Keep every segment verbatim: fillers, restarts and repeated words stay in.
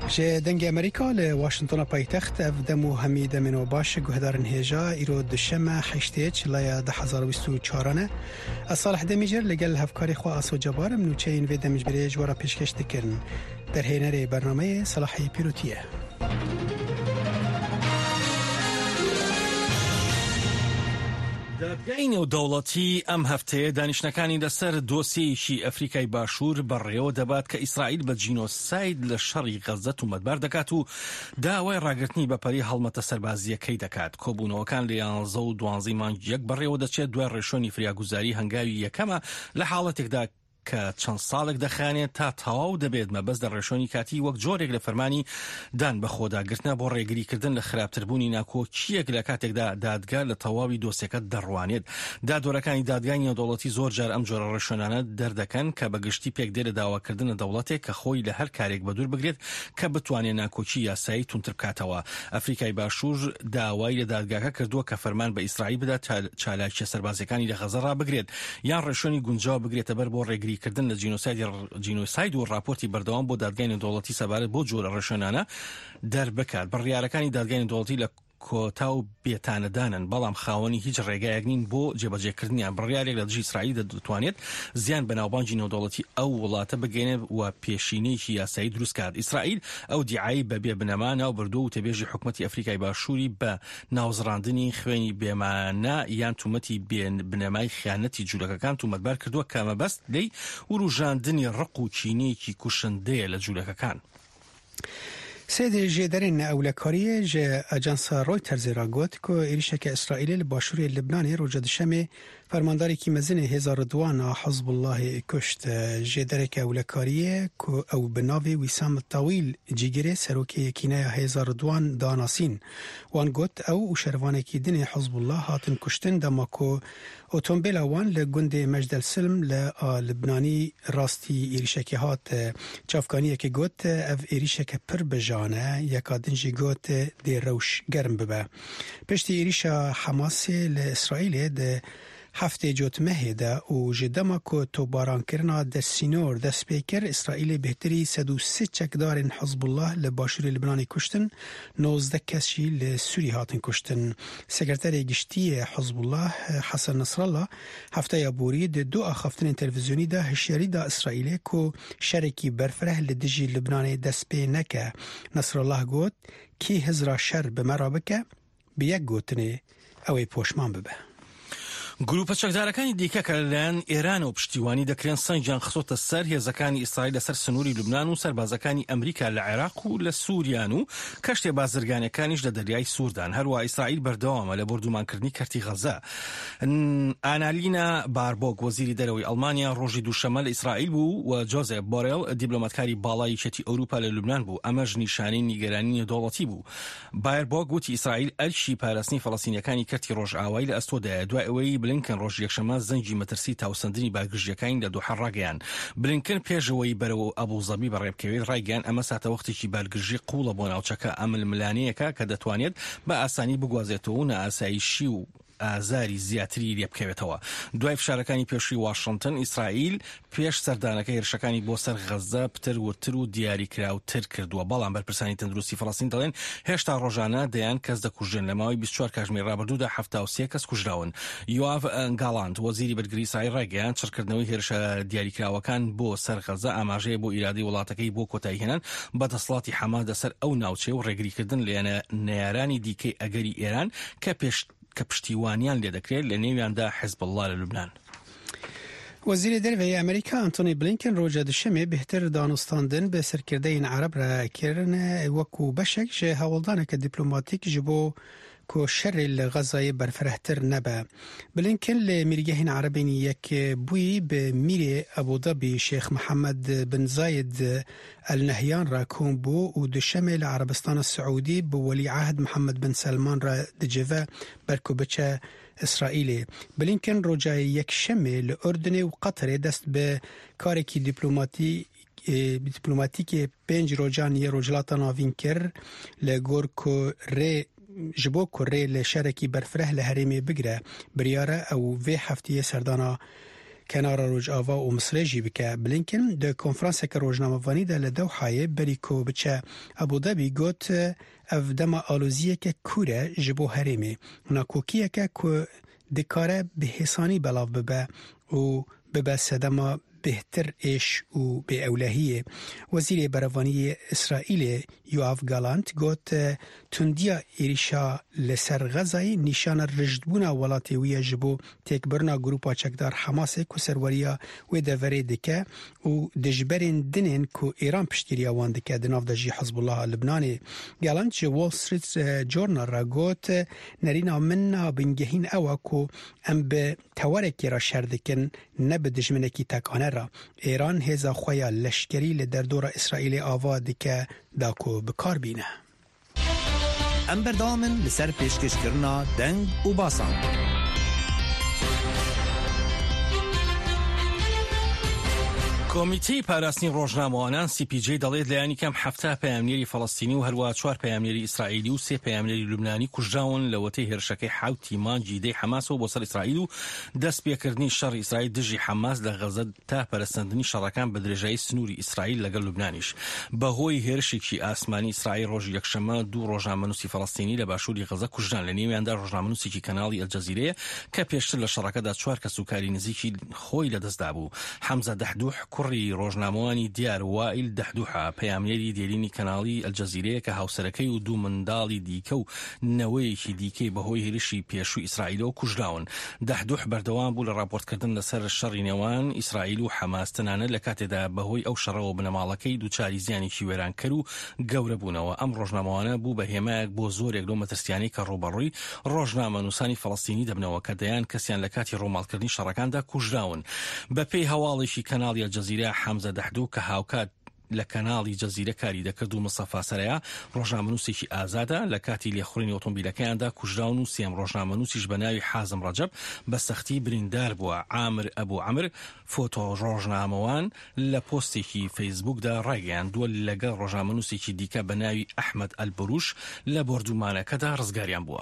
جه دنگ امریکا ل واشنطن پایتخت اف دمو حمید منو باش گهدار انهجا ایرو دشمه حشتیچ لیا ده هزار و بیست و چهار از صالح دمیجر لگل هفکاری خو اسو جبار منو چین و دمجبری جوارا پیشکش دکرن در هینر برنامه صلاحی پیروتیه. دادگای نێودەوڵەتی ئەم هەفتەیە دانیشتەکانی لەسەر دۆسیەیەکی ئەفریقای باشوور بەڕێوە دەبات کە ئیسرائیل بە جینۆساید لە شەڕی غەزە تومەتبار دەکات و داوای ڕاگررتنی بەپەری هەڵمەتە سەربازیەکەی دەکات. کۆبوونەوەکان لە یانزە و دوانزەی مانگی یەک بەڕێوە دەچێت دوای ڕێشۆنی فریاگوزاری هەنگاوی یەکەمە لە حاڵەتێکدا کە چەند ساڵێک دەخانێت تا تەواو دەبێت مەبەست لە ڕێشۆنی کاتی وەک جۆرێک لە فەرمانی دان بە خۆداگرتنە بۆ ڕێگریکردن لە خراپتربوونی ناکۆکیەک لە کاتێکدا دادگا لە تەواوی دۆسیەکە دەڕوانێت. دادوەرەکانی دادگای نێودەوڵەتی زۆر جار ئەم جۆرە ڕێشۆنانە دەردەکەن کە بەگشتی پێک دێ لە داواکردنە دەوڵەتێک کە خۆی لە هەر کارێک بەدوور بگرێت کە بتوانێت ناکۆکی یاسایی تونتر بکاتەوە. ئەفریقای باشوور داوای لە دادگاکە کردووە کە فەرمان بە ئیسرائیل بدات چالاکیە سەربازەکانی لە غەزە ڕابگرێت یان ڕێشۆنی گونجاو بگرێتە بەر بۆ ڕێگریکردن لە جینۆساید جینۆساید و راپۆرتی بەردەوام بۆ دادگای نێودەوڵەتی سەبارەت بۆ جۆرە ڕێشۆنانە دەربکات. بڕیارەکانی دادگای نێودەوڵەتی لە کۆتا و بێتانەدانن بەڵام خاوەنی هیچ ڕێگایەک نین بۆ جێبەجێکردنیان. بڕیارێک لە دژی ئیسرائیل دەتوانێت زیان بە ناوبانگی نێودەوڵەتی ئەو وڵاتە بگەێنێت و پێشینەیەکی یاسایی دروست کات. ئیسرائیل ئەو دیعایی بە بێبنەما ناوبردووە و تێبێژی حکومەتی ئەفریقای باشووری بە ناوزڕاندنی خوێنی بێمانە یان تومەتی بنەمای خیانەتی جوولەکەکان تومەتبار کردووە کە مەبەست لەی وروژاندنی ڕق و چینەیەکی کوشندەیە لە جوولەکەکان. سید جدرین اولکاریه جه اجانس رویترز را گفت که ایریشک اسرائیل لباشوری لبنان روجد شمه فرمانداری کی مزن هزار دوان حزب الله کشت. جدرک اولکاریه که او بناوی وسام طویل جیگره سروکی کینه هزار دوان داناسین وان گفت او شروانه کی دن حزب الله هاتن کشتن دما که اتومبیل وان لگند مجد السلم لبنانی راستی ایریشک هات چافکانیه که گفت او ایریشک پر بجانه یکا دنجی گوت دی روش گرم ببه. پشتی ایریشا حماسی لإسرائیل ده هفته جوت مهده و جدما که تو باران کرنا در سینور در سپیکر اسرائیل بهتری صد و سه چکدار حزب الله لباشور لبنانی کشتن نوزده کسی لسوری هاتن کشتن. سکرتر گشتی حزب الله حسن نصر الله هفته یا بورید دو آخفتن تلویزیونی ده هشیاری ده اسرائیل که شرکی برفره لدجی لبنانی دسپی نکه. نصر الله گوت کی هزرا شر بمرابکه بیک گوتنه اوی پوشمان ببه. گروپە چەکدارەکانی دیکە کە لەلایەن ئێران و پشتیوانی دەکرێن سەنگیان خستۆتە سەر هێزەکانی ئیسرائیل لەسەر سنووری لوبنان و سەربازەکانی ئەمریکا لە عێراق و لە سووریان و کەشتێ بازرگانەکانیش لە دەریای سووردان. هەروە ئیسرائیل بەردەوامە لە بردومانکردنی کەرتی غەزە. ئانالینا باربۆک وەزیری دەرەوەی ئەڵمانیا ڕۆژی دووشەمە لە ئیسرائیل بوو و جۆزێف بۆرێل دیپلۆماتکاری باڵای یەکێتی ئەوروپا لە لوبنان بوو. ئەمەش نیشانەی نیگەرانی نێودەوڵەتی بوو. بایربۆک گوتی ئیسرائیل ئەرشی پاراستنی فەڵەستینیەکانی کەرتی ڕۆژئاوایی لە ئەستۆدایە دوای ئەوەی بلینکن ڕۆژ یەکشەمە زەنگی مەترسی تاوسەندنی باگژیەکانی لە دووحە ڕاگەیان. بلینکن پێشەوەی بەرەوە ئەبوزەبی بەڕێبکەوێت ڕایگەیان ئەمە ساتەوەختێکی بالگژی قوڵە بۆ ناوچەکە ئەململانەیەکە کە دەتوانێت بە ئاسانی بگوازێتەوە و نائاسایشی و ئازاری زیاتری لێ بکەوێتەوە. دوای فشارەکانی پێشووی واشنگتن ئیسرائیل پێش سەردانەکە هێرشەکانی بۆ سەر غەزە پتر ورتر و دیاریکراوتر کردووە. بەڵام بەرپرسانی تەندروستی فەڵەستین دەڵێن هێشتا ڕۆژانە دەیان کەس دەکوژن. لە ماوەی بیست و چوار کاتژمێر ڕابردوودا هەفتاد و سێ کەس کوژراون. یۆاڤ گاڵاند وەزیری بەرگری ئیسرائیل ڕایگەیاند چڕکردنەوەی هێرشە دیاریکراوەکان بۆ سەر غەزە ئاماژەیە بۆ ئیرادەی وڵاتەکەی بۆ کۆتایی هێنان بەدەسەڵاتی حەماس لەسەر ئەو ناوچەی و ڕێگریکردن لە نەیارانی دیکەی ئەگەری ئێران کە پێش کە پشتیوانیان لێ دەکرێت لە نێویاندا حزب الله لە لوبنان. وزیر دەرەوەی ئەمریکا ئەنتۆنی بلینکن ڕۆژە دووشەمێ بهتر دانوستاندن بە سەرکردەیان عەرەب ڕاکردن وەکو بەشێک ژە هەوڵدانێکە دیپلۆماتیک ji بۆ کو شر الغزای برفرهتر نبا. بلینکن لمیرگهین عربین یک بوی به میر ابودابی شیخ محمد بن زاید النهیان را کن بو و دوشمه لعربستان السعودی به ولی عهد محمد بن سلمان را دجوه برکو بچه اسرائیل. بلینکن رجای یک شمه لأردن و قطر دست به کارکی دیپلوماتی دیپلوماتیک پنج روزان یه روزلات ناوین کر لگور کو ری جبو کره لشرکی برفره لحرمی بگره بریاره او وی هفته سردانا کنار روجاوا و مسرجی بکه بلینکن ده کنفرانس که روزنامه‌وانی ده لدوحه بریکو بچه ابودابی گوت اف دما آلوزیه که کوره جبو هریمه ناکوکیه که که دکاره به حسانی بلاو ببه و ببه سدما بهتر ایش و به اولهیه. وزیر بروانی اسرائیل یواف گالانت گوت تندیا ایریشا لسر غزای نشان رجدبونا ولاتی ویا جبو تکبرنا گروپا چکدار حماس کو سروریا و دوره دکه و دجبرین دنین کو ایران پشتیریا وان دکه دناف دجی حزب الله لبنانی. گالانت جو وال ستریت جورنال را گوت نرینا مننا بنگهین اوا کو ام به توارکی را شردکن نب دجمنکی تکانه را. ایران هزا خویا لشکری لدردور اسرائیل آوادی که داکو بکار بینه. ام بردامن لسر پیشکش کرنا دنگ و باسان. کۆمیتەی پاراستنی ڕۆژنامەوانان سی پی جی دەڵێت لایەنی کەم هەفتا پەیامنێری فەڵەستینی و هەروە چوار پەیامنێری ئیسرائیلی و سێ پەیامنێری لوبنانی کوژراون لە وەتەی هێرشەکەی حوتی مانجی دەی حەماسەوە بۆ سەر ئیسرائیل و دەست پێکردنی شەڕی ئیسرائیل دژی حەماس لە غەزە تا پەرەستاندنی شەڕەکان بە درێژایی سنووری ئیسرائیل لەگەڵ لوبنانیش. بەهۆی هێرشێکی ئاسمانی ئیسرائیل ڕۆژی یەکشەمە دوو ڕۆژنامەنووسی فەڵەستینی لە باشووری غەزە کوژران لە نێویاندا ڕۆژنامەنووسێکی کەناڵی ئەلجەزیرەیە کە پێشتر لە شەڕەکەدا چوار کەسوکاری نزیکی خۆی لەدەستدا بوو. حەمزە دەحدوح کوڕی ڕۆژنامە وانی دیار وائل دەحدوحە پەیامنێری دێرینی کەناڵی ئەلجەزیرەیە کە هاوسەرەکەی و دوو منداڵی دیکە و نەوەیەکی دیکەی بەهۆی هێرشی پێشووی ئیسرائیلەوە کوژراون. دەحدوح بەردەوام بوو لە راپۆرتکردن لەسەر شەڕی نێوان ئیسرائیل و حەماس تەنانەت لە کاتێدا بەهۆی ئەو شەڕەوە بنەماڵەکەی دووچاری زیانێکی وێرانکەر و گەورە بوونەوە. ئەم ڕۆژنامەوانە بوو بە هێمایەک بۆ زۆرێک لەو مەترسیانەی کە ڕوبەڕووی ڕۆژنامەنووسانی فەڵەستینی دەبنەوە کە دەیان کەسیان لە کاتی ڕۆماڵکردنی شەڕەکاندا کوژراون. بەپێی هەواڵێکی کەناڵی ئەلجەزیرە حەمزە دەحدوح کە هاوکات لە کەناڵی جەزیرە کاری دەکرد و مستەفا سەرەیە ڕۆژنامەنووسێکی ئازادە لە کاتی لێخوڕینی ئۆتۆمبیلەکەیاندا کوژراون و سێم ڕۆژنامەنووسیش بە ناوی حازم ڕەجەب بە سەختی بریندار بووە. عامر ئەبوو عەمر فۆتۆ ڕۆژنامەوان لە پۆستێکی فەیسبووکدا ڕایگەیاندووە لەگەڵ ڕۆژنامەنووسێکی دیکە بە ناوی ئەحمەد ئەلبروش لە بردومانەکەدا ڕزگاریان بووە.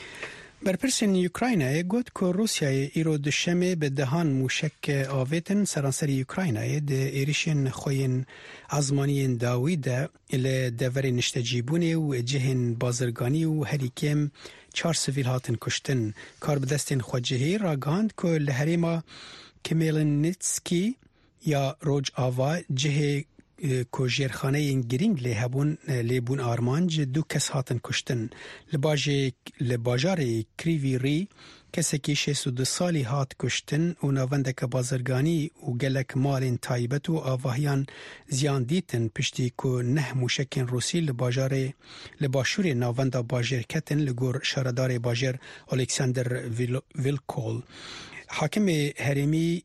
برپرسین یوکراینای گوت که روسیای ایرو دشمه به دهان موشک آویتن سرانسری یوکراینای ده ایریشن خوین ازمانی داویده اله دور نشتجیبونه و جهن بازرگانی و هریکم چار سویل هاتن کشتن. کار بدستین خواجهی را گاند که لحریما کمیلنیتسکی یا روج آوا جه کو جرخانه این گرینگ لی هبون لی بون آرمانج دو کس هاتن کشتن. لباجه لباجار کریوی ری کسی که شش و دو سالی هات کشتن و نوندک بازرگانی و گلک مالین تایبت و آواهیان زیان دیتن پشتی که نه موشکن روسی لباجار لباشور نوند باجر کتن لگور شاردار باجر الکساندر ویل، ویلکول. حاکم هرمی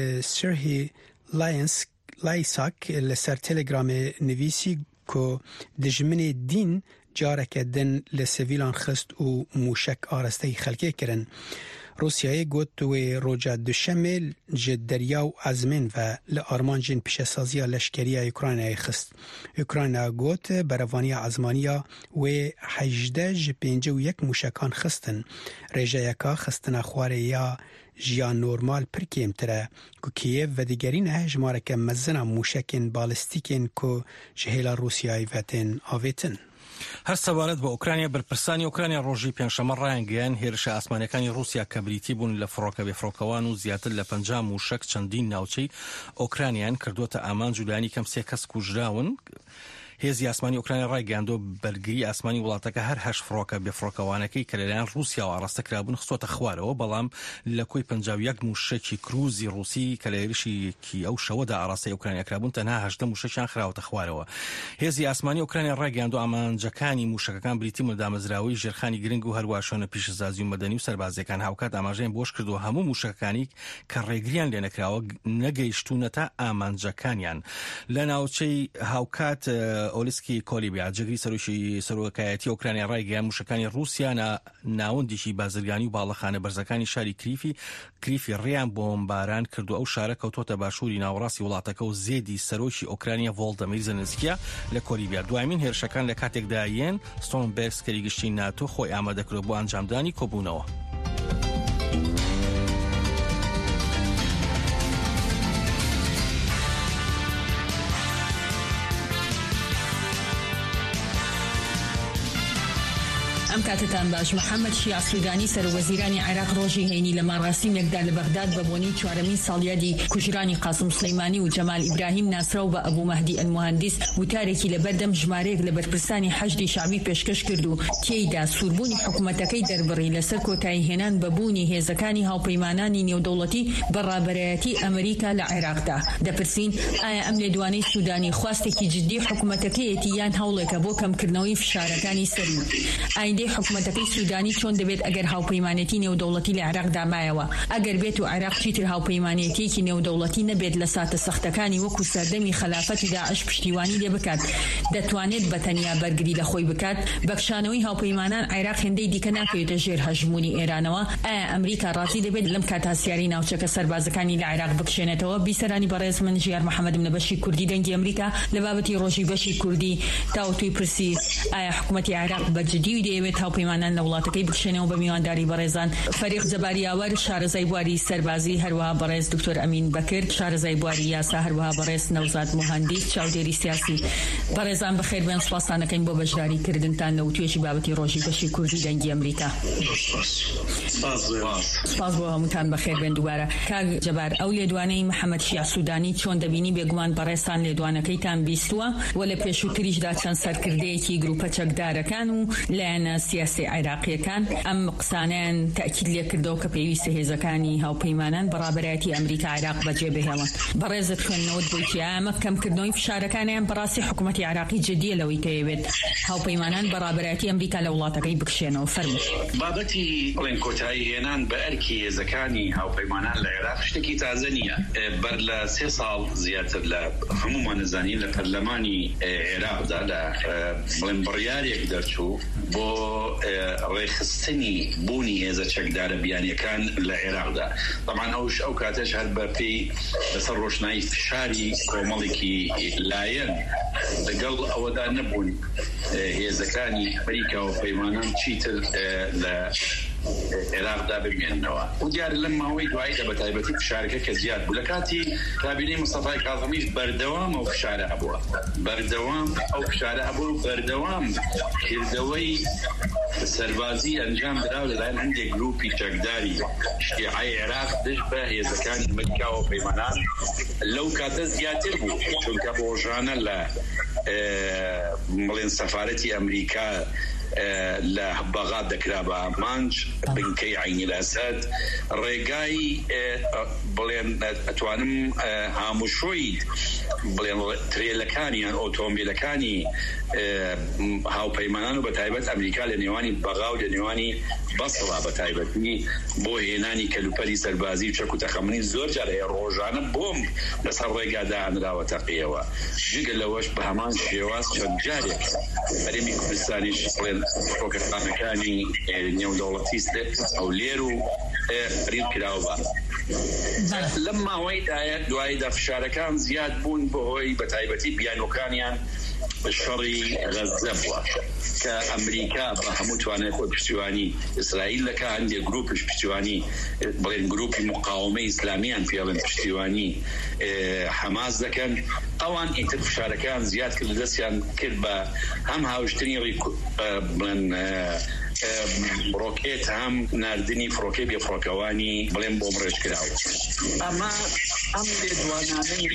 سرهی لاینس لایساک لسر تلگرام نویسی که دجمن دین جارک دن لسویلان خست و موشک آرسته خلقه کرن. روسیای گوت و روجا دوشمه جد دریا و ازمین و لآرمانجین پیشسازی لشکری اوکراینای خست. اوکراینا گوت بروانی ازمانیا و هجده ج پینجه و یک موشکان خستن. ریجه یکا خستن اخواره یا جیان نورمال پر کمتره که کیف و دیگرین هجماره که مزن موشکین بالستیکین که جهیل روسیای وطن آویتن. هەر سەبارەت بە ئوکرانیا بەرپرسانی ئوکرانیا ڕۆژی پێنجشەمە ڕایانگەیان هێرشە ئاسمانەکانی رووسیا کە بریتی بوون لە فڕۆکە بێفڕۆکەوان و زیاتر لە پەنجا موشک چەندین ناوچەی ئۆکرانیان کردوتە ئامانج و لایەنی کەم سێ کەس کوژراون. هێزی ئاسمانی ئوکرانیا ڕایگەیاندووە بەرگری ئاسمانی وڵاتەکە هەر هەش فڕۆکە بێفڕۆکەوانەکەی کە لەلایەن رووسیا و ئاڕاستەکرابوون خستۆتە خوارەوە، بەڵام لە کۆی پەنجا و یەک موشکی کروزی رووسی کە لە هێرشێکی ئەو شەوەدا ئاڕاستەی ئوکرانیا کرابوون تەنها هەژدە موشکیان خراوەتە خوارەوە. هێزی ئاسمانی ئوکرانیا ڕایگەیاندووە ئامانجەکانی موشکەکان بریتی بوون لە دامەزراوەی ژێرخانی گرنگ و هەروە شوێنە پیشەسازی و مەدەنی و سەربازیەکان هاوکات ئاماژەیان بۆش کردووە هەموو موشکەکانی کە ڕێگریان لێ نەکراوە نەگەیشتوونەتە ئامانجەکانیان. لە ناوچەی هاوکات ئۆلیسکی کۆلیبیا جگری سەرۆکی سەرۆکایەتی ئۆکرانیا ڕایگەیاند موشکەکانی رووسیا ناوەندێکی بازرگانی و باڵەخانە بەرزەکانی شاری کریفی کریفی ڕێیان بۆمباران کردو. ئەو شارە کەوتۆتە باشووری ناوەڕاستی وڵاتەکە و زێدی سەرۆکی ئۆکرانیا ڤۆڵدەمیر زەلەنسکیە لە کۆلیبیا. دوایمین هێرشەکان لە کاتێکدا یەن ستۆنبەرگ سکەری گشتی ناتۆ خۆی ئامادەکرد بۆ ئەنجامدانی کۆبوونەوە. کاتتان باش. محەممەد شیع سوودانی سەرۆوەزیرانی عێراق ڕۆژی هەینی لە ماڕاستینێکدا لە بەغداد بە بۆنەی چوارەمین ساڵیادی کوژرانی قاسم سلەیمانی و جەمال ئیبراهیم ناسرا و بە ئەبوو مەهدی ئەلموهەندیس وتارێکی لەبەردەم ژمارەیەک لە بەرپرسانی حەشدی شعبی پێشکەش کرد و تێیدا سووربوونی حکوومەتەکەی دەربڕی لەسەر کۆتایی هێنان بەبوونی هێزەکانی هاوپەیمانانی نێودەوڵەتی بەڕابەرایەتی ئەمریکا لە عێراقدا. دەپرسین ئایا ئەم لێدوانەی سوودانی خواستێکی جددی حکوومەتەکەیەتی یان هەوڵێکە بۆ کەمکردنەوەی فشارەکانی سەری. ئایندەی حکوومەتەکەی سوودانی چۆن دەبێت ئەگەر هاوپەیمانێتی نێودەوڵەتی لە عێراقدا مایەوە؟ ئەگەر بێت و عێراق چیتر هاوپەیمانێتیەکی نێودەوڵەتی نەبێت لە ساتە سەختەکانی وەکو سەردەمی خلافەتی داعش پشتیوانی لێ بکات، دەتوانێت بەتەنیا بەرگری لە خۆی بکات؟ بەکشانەوەی هاوپەیمانان عێراق هێندەی دیکە ناکەوێتە ژێر هەژمونی ئێرانەوە. ئایا ئەمریکا ڕازی دەبێت لەم کاتاسیاری ناوچەکە سەربازەکانی لە عێراق بکشێنێتەوە؟ بیسەرانی بەڕێز من ژیار محەممەدم لە بەشی کوردی دەنگی ئەمریکا لە بابەتی ڕۆژی بەشی کوردی تاوتوی پرسی ئایا حکوومەتی عێراق بەجددی دەیەوێت هاوپەیمانان لە وڵاتەکەی بکشێنەوە بە میوانداری بەڕێزان فەریق جەباریاوەر، شارەزای بواری سەربازی، هەروەها بەڕێز دکتۆر ئەمین بەکرد، شارەزای بواری یاسا، هەروەها بەڕێز نەوزاد موهەندیس، چاودێری سیاسی. بەڕێزان بەخێر بێن، سوپاسانەکەین بۆ بەشداریکردنتان لە توێژی بابەتی ڕۆژی بەشی کوردی دەنگی ئەمریکا. سپاس بۆ هەمووتان، بەخێر بێن دووبارە. کاک جەبار، ئەو لێدوانەی محەممەد شیع سوودانی چۆن دەبینی؟ بێگومان بەڕێستان لێدوانەکەیتان بیستووە و لە پێشووتریشدا چەند سەرکردەیەکی گروپە چەکدارەکان و لایەنە سیاسی عێراقیەکان ئەم قسانیان تاکید لێ کردەوە کە پێویستە هێزەکانی هاوپەیمانان بەڕابەرایەتی ئەمریکا عێراق بەجێبهێڵن. بەڕێزت خوێندنەوەت بۆیتی ئەمە کەمکردنەوەی فشارەکانیان بەڕاستی حکوومەتی عێراقی جددیە لەوەی کەوێت هاوپەیمانان بەڕابەرایەتی ئەمریکا لە وڵاتەکەی بکشێنەوە؟ فەرموو. بابەتی بڵێن کۆتایی هێنان بە ئەرکی هێزەکانی هاوپەیمانان لە عێراق شتێکی تازە نییە. بەر لە سێ ساڵ زیاتر لە هەمومان نزانین لە پەرلەمانی عێراقدا لە بڵێن بڕیارێک دەرچوو بۆ ڕێخستنی بوونی هێزە چەکدارە بیانیەکان لە عێراقدا. طبعا ئەوش ئەو کاتەش هەر بەپێی لەسەر ڕۆشنایی فشاری کۆمەڵێکی لایەن لەگەڵ ئەوەدا نەبوون هێزەکانی ئەمریکا و پەیمانان چیتر لە عێراقدا بمێننەوە. و دیارە لەم ماوەی دواییدا بە تایبەتی فشارەکە کە زیاد بوو لە کاتی کابینەی مستەفای کاظمیش بەردەوام ئەو فشارە هەبووە، بەردەوام ئەو فشارە هەبوو، بەردەوام کردەوەی سەربازی ئەنجام درا لەلایەن هەندێک گروپی چەکداری شیعەی عێراق دژ بە هێزەکانی ئەمریکا و پەیمانان لەو کاتە زیاتر بوو، چونکە بۆ ڕۆژانە لە بڵێن سەفارەتی ئەمریکا لە بەغاد دەکرا بە ئامانج بنکەی عینی ئەسەد ڕێگای بڵێن ئەتوانم هاموشۆی بڵێن ترێلەکانیان ئۆتۆمبیلەکانی هاوپەیمانان و بە تایبەت ئەمریکا لە نێوانی بەغا و لە نێوانی بەسڵا بە تایبەتنی بۆ هێنانی کەلوپەری سەربازی و چەک و تەخەمنی زۆر جار هەیە ڕۆژانە بۆم لەسەر ڕێگادا ئەنراوەتە قیەوە. جگە لەوەش بە هەمان شێواز چەند جارێک هەرێمی کوردستانیش بڵێن فڕۆکەخانەکانی نێودەوڵەتی ئەو لێر و ڕید کراوە. لەم ماوەیدایە دواییدا فشارەکان زیاد بوون بەهۆی بە تایبەتی بیانۆکانیان شەڕی غەزە بووە کە ئەمریکا بە هەموو توانای خۆی پشتیوانی ئیسرائیل دەکا، هەندێک گروپش پشتیوانی بڵێن گروپی مقاومەی ئیسلامیان پێڵێن پشتیوانی حەماس دەکەن. ئەوان ئیتر فشارەکان زیاد کرد، دەستیان کرد بە هەم هاوشتنی بڵێن ڕۆکێت هەم ناردنی فڕۆکێ بێفڕۆکەوانی بڵێن بۆ ڕێژ کراوە. ئەمە ئەم لێدوانانەی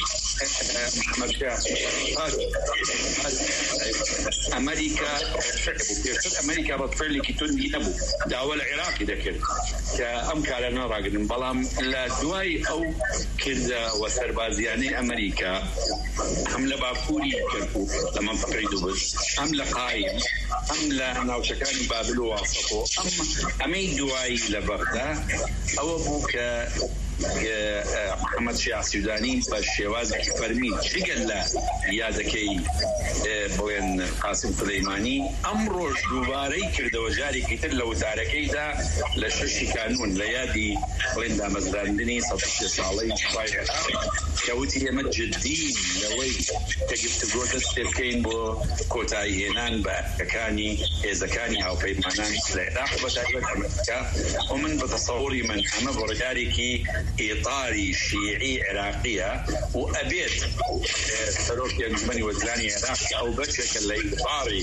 ئەمریکا پێشتر ئەمریکا بە فێلێکی توندی نەبوو، داوا لە عێراقی دەکرد کە ئەم کارە نەڕاگرن، بەڵام لە دوای ئەو کردە وە سەربازیانەی ئەمریکا هەم لە باکووری کەرکووک لە مەنطقەی دووبش، هەم لە قایم، هەم لە ناوچەکانی بابل و واسەتۆ، ئەمەی دوایی لە بەغدا ئەوە بوو کە محەممەد شیع سوودانی بە شێوازێکی فەرمی جگەل لە یادەکەی بڵێن قاسم سلەیمانی ئەم ڕۆژ دووبارەی کردەوە جارێکی تر لە وتارەکەیدا لە شەشی کانون لە یادی بڵێن دامەزراندنی سەد و سێ ساڵەی سوپای عێراق کەوتی ئێمە جددی لەوەی تەگفتگۆ دەست پێ بکەین بۆ کۆتایی هێنان بە ئەرکەکانی هێزەکانی هاوپەیمانان لە عێراق بە تایبەت ئەمریکا. و من بە تەسەووری من ئەمە بڕیارێکی إطاري شيعي عراقية وأبيت سروك ينجمني وزلاني عراقي أو بشك اللي إطاري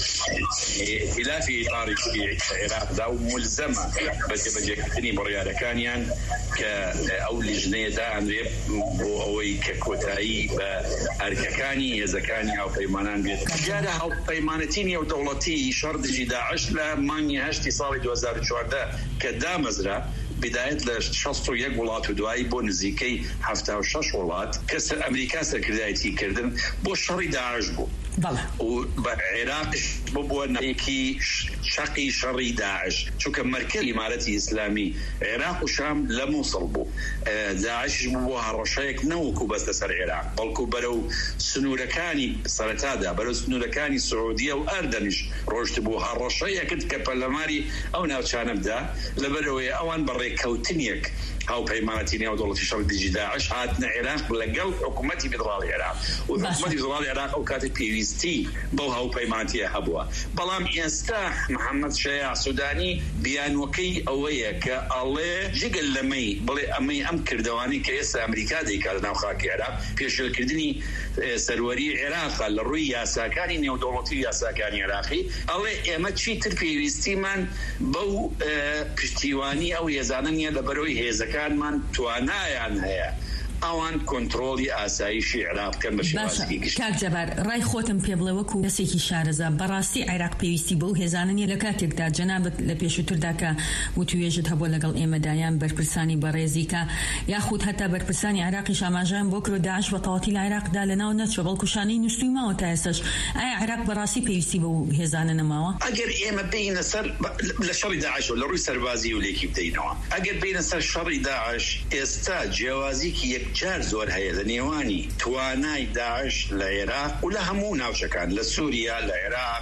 خلافي إطاري شيعي عراق دا وملزمة بس بجكتني بريادة كانيان كأو لجنة دا عندي بوي ككوتاي بأرككاني يزكاني أو بيمانان بيت جارة أو بيمانتيني أو دولتي شرط داعش لا ماني هشتي صالي دو هزار وچوارده كدا مزرعة بداية لشخص وياك ولات ودواي بو نزيكي حفته وشش ولات كسر أمريكا سكردايتي كردن بو شري داعش بو وبالعراق بو نيكي شقي شري داعش شو كمركز إمارتي إسلامي عراق وشام لموصل بو داعش بو هالرشايك نوكو بس لسر العراق بلكو برو سنوركاني سرطادا برو سنوركاني السعودية وأردنش روشت بو هالرشايك كنت كبلماري أو ناوشان بدا لبروي أوان بري كوتنيك هاو بيمانتيني أو دولة شرق ديجي داعش هاتنا عراق بلقل حكومتي بدرال العراق وحكومتي بدرال العراق أو كاتب بيويستي بو هاو بيمانتي هبوا بلام يستاح محمد شيع سوداني بيان وكي أويك الله جيجل لمي بلي أمي أم كردواني كيس أمريكا دي كالنا وخاكي عراق بيش الكردني سروري عراق للروي ياساكاني نيو دولتي ياساكاني عراقي الله إما تشي تربيويستي من بو پشتیوانی أو يزانني لبروي هيزك كان من توانایان هەیە ئەوان کۆنتڕۆڵی ئاسایشی عێراق بکەن بە شێوازێکی کاک جەبار ڕای خۆتم پێ بڵێ وەکو کەسێکی شارەزا بەڕاستی عێراق پێویستی بەو هێزانە لە کاتێکدا جەنابەت لە پێشووتردا کە وتوێژت هەبوو لەگەڵ ئێمەدایان بەرپرسانی بەڕێزی کە یاخود هەتا بەرپرسانی عێراقیش ئاماژەیان بۆ کرۆ داعش بە تەواوەتی لە عێراقدا لەناو نەچوە بەڵکو شانەی نووسوی ماوە تا ئێستاش ئایا عێراق بەڕاستی پێویستی بەو هێزانە نەماوە؟ ئەگەر ئێمە بینە سەر لە شەڕی داعش و لە ڕووی سەربازی و لێکی بدەینەوە ئەگەر بینە سەر شەڕی داعش ئێستا جیاوازیکی یەکجار زۆر هەیە لە نێوانی توانای داعش لە عێراق و لە هەموو ناوچەکان لە سووریا لە عێراق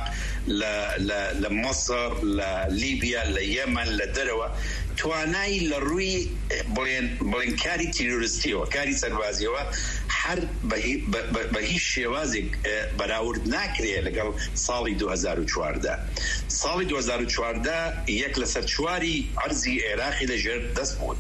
لە مەسر لە لیبیا لە یەمەن لە دەرەوە توانای لە ڕووی بڵێن کاری تیرۆریستیەوە کاری سەربازیەوە هەر بە هیچ شێوازێک بەراورد ناکرێت لەگەڵ ساڵی دو هزار و چوارده ساڵی دو هزار و چوارده یەک لەسەر چواری عەرزی عێراقی لەژێر دەست بوو